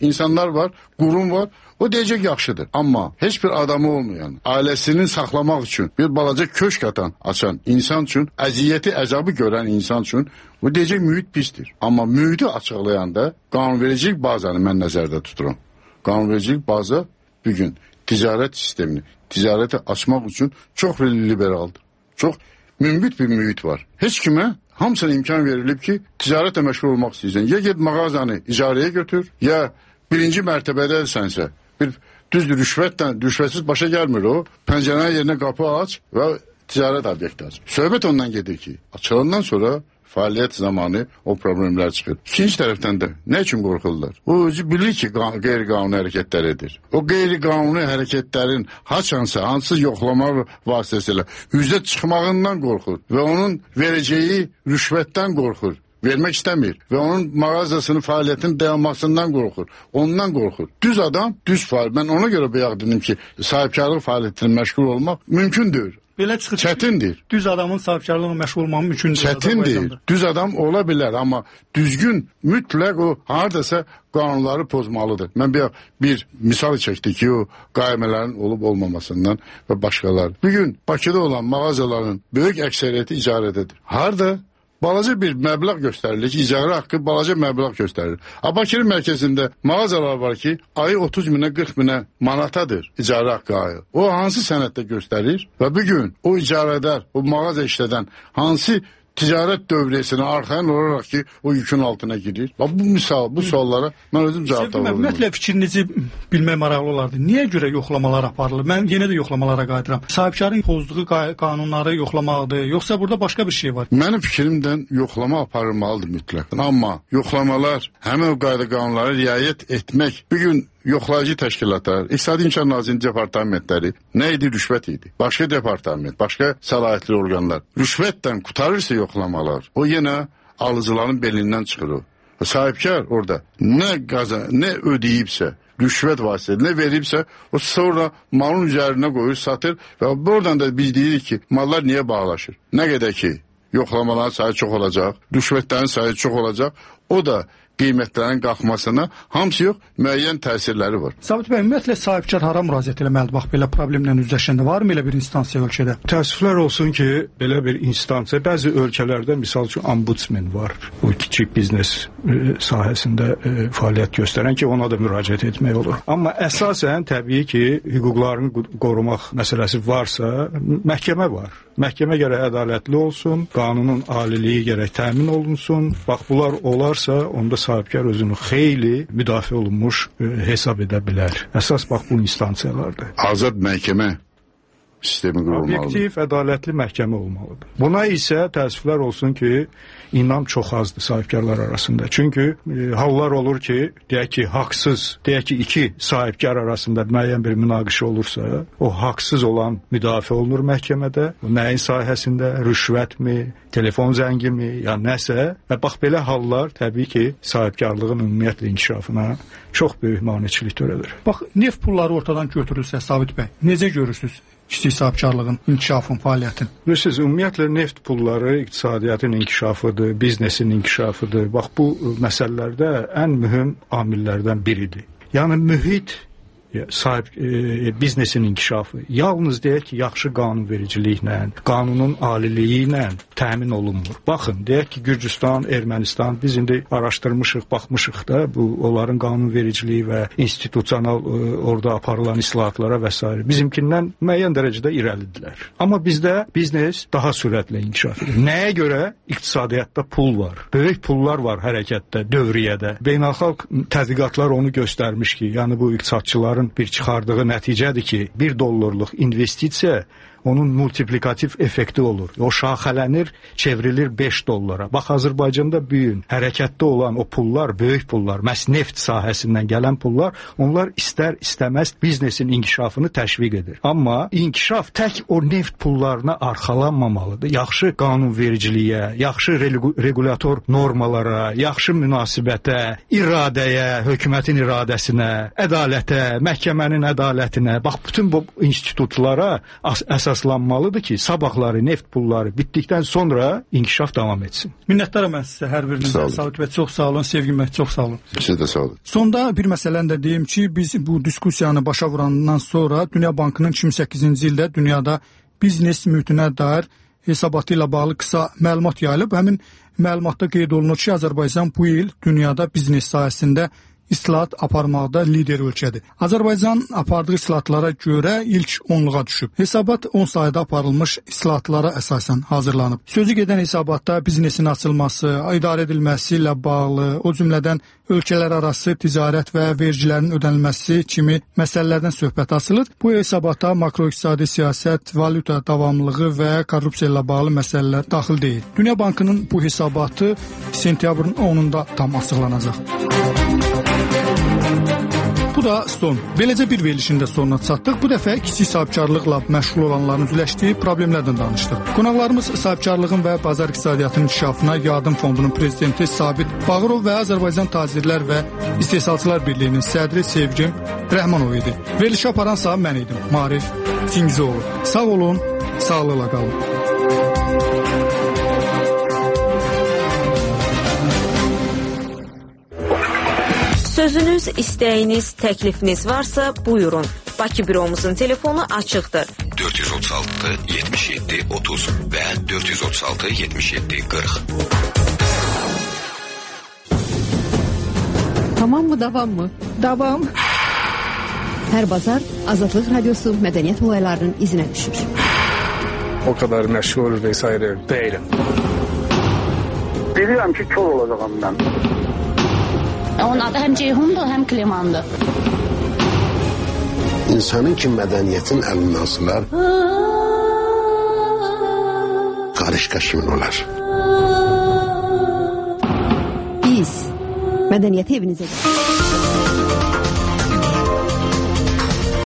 Speaker 17: insanlar var, qurum var. O deyəcək yaxşıdır. Amma heç bir adamı olmayan, ailəsini saxlamaq üçün bir balaca köşk atan, açan insan üçün, əziyyəti, əzabı görən insan üçün bu deyəcək mühit pisdir. Amma mühiti açıqlayanda qanunvericilik bazanı mən nəzərdə tuturam. Qanunvericilik baza bugün ticarət sistemini, ticarəti açmaq üçün çox liberaldır. Çox mümbit bir mühit var. Heç kimə hamısına imkan verilib ki, ticarətlə məşğul olmaq istəyirsən. Ya get mağazanı icarəyə götür, ya birinci mərtəbədəsənsə, bir düzdür, rüşvətlə, rüşvətsiz başa gəlmir o. Pəncərənin yerinə qapı aç və ticarət obyekti aç. Söhbət ondan gedir ki, açılandan sonra fəaliyyət zamanı o problemlər çıxır. İkinci tərəfdən də nə üçün qorxurlar? O özü bilir ki, qeyri-qanuni hərəkətlər edir. O qeyri-qanuni hərəkətlərin haçansa, hansız yoxlama vasitəsilə üzə çıxmağından qorxur və onun verəcəyi rüşvətdən qorxur. Vermək istəmir və onun mağazasının fəaliyyətinin dayanmasından qorxur. Ondan qorxur. Düz adam, düz fəaliyyət. Mən ona görə bayaq dedim ki, sahibkarlıq fəaliyyətinin məşğul olmaq mümkündür.
Speaker 15: Belə çıxır.
Speaker 17: Çətindir.
Speaker 15: Düz adamın sahibkarlığına məşğul olmaq mümkündür.
Speaker 17: Çətindir. Düz adam ola bilər, amma düzgün mütləq o hardasa qanunları pozmalıdır. Mən bir, bir misal çəkdik ki, o qaymələrin olub olmamasından və başqaları. Bugün Bakıda olan mağazaların böyük əksəriyyəti icarədədir. Harda? Balaca bir məbləğ göstərilir ki, icarə haqqı balaca məbləğ göstərilir. Bakının mərkəzində mağazalar var ki, ayı otuz minə, qırx minə manatadır icarə haqqı ayı. O hansı sənəddə göstərir və bugün o icarədar, o mağaza işlədən hansı ticarət dövriyyəsinə arxayan olaraq ki, o yükün altına girir. Bu misal, bu suallara mən özüm cavab tapıyorum.
Speaker 15: Ümumiyyətlə fikrinizi bilmək maraqlı olardı. Niyə görə yoxlamalar aparılır? Mən yenə də yoxlamalara qayıdıram. Sahibkarın pozduğu qanunları yoxlamaqdır, yoxsa burada başqa bir şey var?
Speaker 17: Mənim fikrimdən yoxlama aparılmalıdır mütləq. Amma yoxlamalar, həmin o qayda qanunlara riayət etmək bugün yoxlayıcı təşkilatlar, İqtisadi İnkişaf Nazirliyi departamentləri nə idi? Rüşvət idi. Başqa departament, başqa səlahiyyətli orqanlar. Rüşvətdən qutarırsa yoxlamalar, o yenə alıcıların belindən çıxır o. Sahibkar orada nə qazan, nə ödəyibsə, rüşvət vasitəsilə nə veribsə, o sonra malın üzərinə qoyur, satır və buradan da biz deyirik ki, mallar niyə bağlaşır? Nə qədər ki, yoxlamaların sayı çox olacaq, rüşvətlərin sayı çox olacaq, o da qiymətlərin qalxmasına hamısı yox, müəyyən təsirləri var.
Speaker 15: Sabit bəy, ümumiyyətlə sahibkar hara müraciət eləməlidir? Bax, belə problemlə üzləşəndə varmı elə bir instansiya ölkədə?
Speaker 16: Təəssüflər olsun ki, belə bir instansiya, bəzi ölkələrdə misal üçün ombudsman var. O kiçik biznes e, sahəsində e, fəaliyyət göstərən ki, ona da müraciət etmək olur. Amma əsasən təbii ki, hüquqlarını qorumaq məsələsi varsa, məhkəmə var. Məhkəmə gərək ədalətli olsun, qanunun aliliyi gərək təmin olunsun. Bax, bunlar olarsa, onda sahibkar özünü xeyli müdafiə olunmuş e, hesab edə bilər. Əsas bax bu instansiyalardır.
Speaker 17: Azad məhkəmə sistemi qurulmalıdır.
Speaker 16: Obyektiv, ədalətli məhkəmə olmalıdır. Buna isə təəssüflər olsun ki, inam çox azdır sahibkarlar arasında. Çünki e, hallar olur ki, deyək ki, haqsız, deyək ki, iki sahibkar arasında müəyyən bir münaqişə olursa, o haqsız olan müdafiə olunur məhkəmədə. Bu nəyin sahəsində? Rüşvətmi, telefon zəngimi, ya nəsə? Və bax, belə hallar təbii ki, sahibkarlığın ümumiyyətlə inkişafına çox böyük maneçilik törədir.
Speaker 15: Bax, neft pulları ortadan götürülsə, Sabit bəy, necə görürsünüz? Kiçik sahibkarlığın, inkişafın, fəaliyyətin.
Speaker 16: Bilirsiniz, ümumiyyətlə neft pulları iqtisadiyyatın inkişafıdır, biznesin inkişafıdır. Bax, bu məsələlərdə ən mühüm amillərdən biridir. Yəni, mühit sahib e, biznesin inkişafı yalnız deyək ki, yaxşı qanunvericiliklə, qanunun aliliyi ilə təmin olunmur. Baxın, deyək ki, Gürcüstan, Ermənistan, biz indi araşdırmışıq, baxmışıq da bu onların qanunvericiliyi və institusional e, orada aparılan islahatlara və s. bizimkindən müəyyən dərəcədə irəlidilər. Amma bizdə biznes daha sürətlə inkişaf edir. Nəyə görə? İqtisadiyyatda pul var. Böyük pullar var hərəkətdə, dövriyyədə. Beynəlxalq tədqiqatlar onu göstərmiş ki, yəni bu iqtisadçıların bir çıxardığı nəticədir ki, bir dollarlıq investisiya onun multiplikativ effekti olur. O şaxələnir, çevrilir beş dollara. Bax, Azərbaycanda büyün, hərəkətdə olan o pullar, böyük pullar, məhz neft sahəsindən gələn pullar, onlar istər-istəməz biznesin inkişafını təşviq edir. Amma inkişaf tək o neft pullarına arxalanmamalıdır. Yaxşı qanunvericiliyə, yaxşı regulator normalara, yaxşı münasibətə, iradəyə, hökumətin iradəsinə, ədalətə, məhkəmənin ədalətinə, bax, bütün bu institutlara əsas əsaslanmalıdır ki, sabahları neft pulları bitdikdən sonra inkişaf davam etsin.
Speaker 15: Minnətdaram mən sizə hər birinizə. Savit bəy, çox sağ olun. Sevgi bəy, çox sağ olun.
Speaker 17: Siz də sağ olun.
Speaker 15: Sonda bir məsələni də deyim ki, biz bu diskussiyanı başa vurandan sonra Dünya Bankının iki min səkkizinci ildə dünyada biznes mühitinə dair hesabatı ilə bağlı qısa məlumat yayılıb. Həmin məlumatda qeyd olunur ki, Azərbaycan bu il dünyada biznes sahəsində islahat aparmaqda lider ölkədir. Azərbaycan apardığı islahatlara görə ilk onluğa düşüb. Hesabat on sayda aparılmış islahatlara əsasən hazırlanıb. Sözü gedən hesabatda biznesin açılması, idarə edilməsi ilə bağlı, o cümlədən ölkələr arası ticarət və vergilərin ödənilməsi kimi məsələlərdən söhbət açılır. Bu hesabata makroiqtisadi siyasət, valyuta davamlılığı və korrupsiya ilə bağlı məsələlər daxil deyil. Dünya Bankının bu hesabatı sentyabrın onunda tam açıqlanacaq. Bu da son. Beləcə bir verilişin də sonuna çatdıq. Bu dəfə kiçik sahibkarlıqla məşğul olanların üzləşdiyi problemlərdən danışdıq. Qonaqlarımız sahibkarlığın və bazar iqtisadiyyatının inkişafına Yardım Fondunun prezidenti Sabit Bağırov və Azərbaycan Tacirlər və İstehsalçılar Birliyinin sədri Sevgim Rəhmanov idi. Verilişi aparansa mən idim, Marif Singizoğlu. Sağ olun, sağlıqla qalın.
Speaker 2: Sözünüz, istəyiniz, təklifiniz varsa buyurun. Bakı büromuzun telefonu açıqdır.
Speaker 5: dörd yüz otuz altı yetmiş yeddi otuz və dörd yüz otuz altı yetmiş yeddi qırx.
Speaker 10: Tamam mı, davam mı?
Speaker 12: Davam.
Speaker 10: Hər bazar Azadlıq Radiosu mədəniyyət olaylarının izinə düşür.
Speaker 20: O kadar məşğul vesaire değilim. Bilirəm ki, kör olacağım mən.
Speaker 21: Onun adı həm Ceyhundur, həm Klimandır.
Speaker 22: İnsanın ki mədəniyyətin əlindən asılar, qarışqa kimin olar?
Speaker 10: Biz mədəniyyəti evinizə gəlir.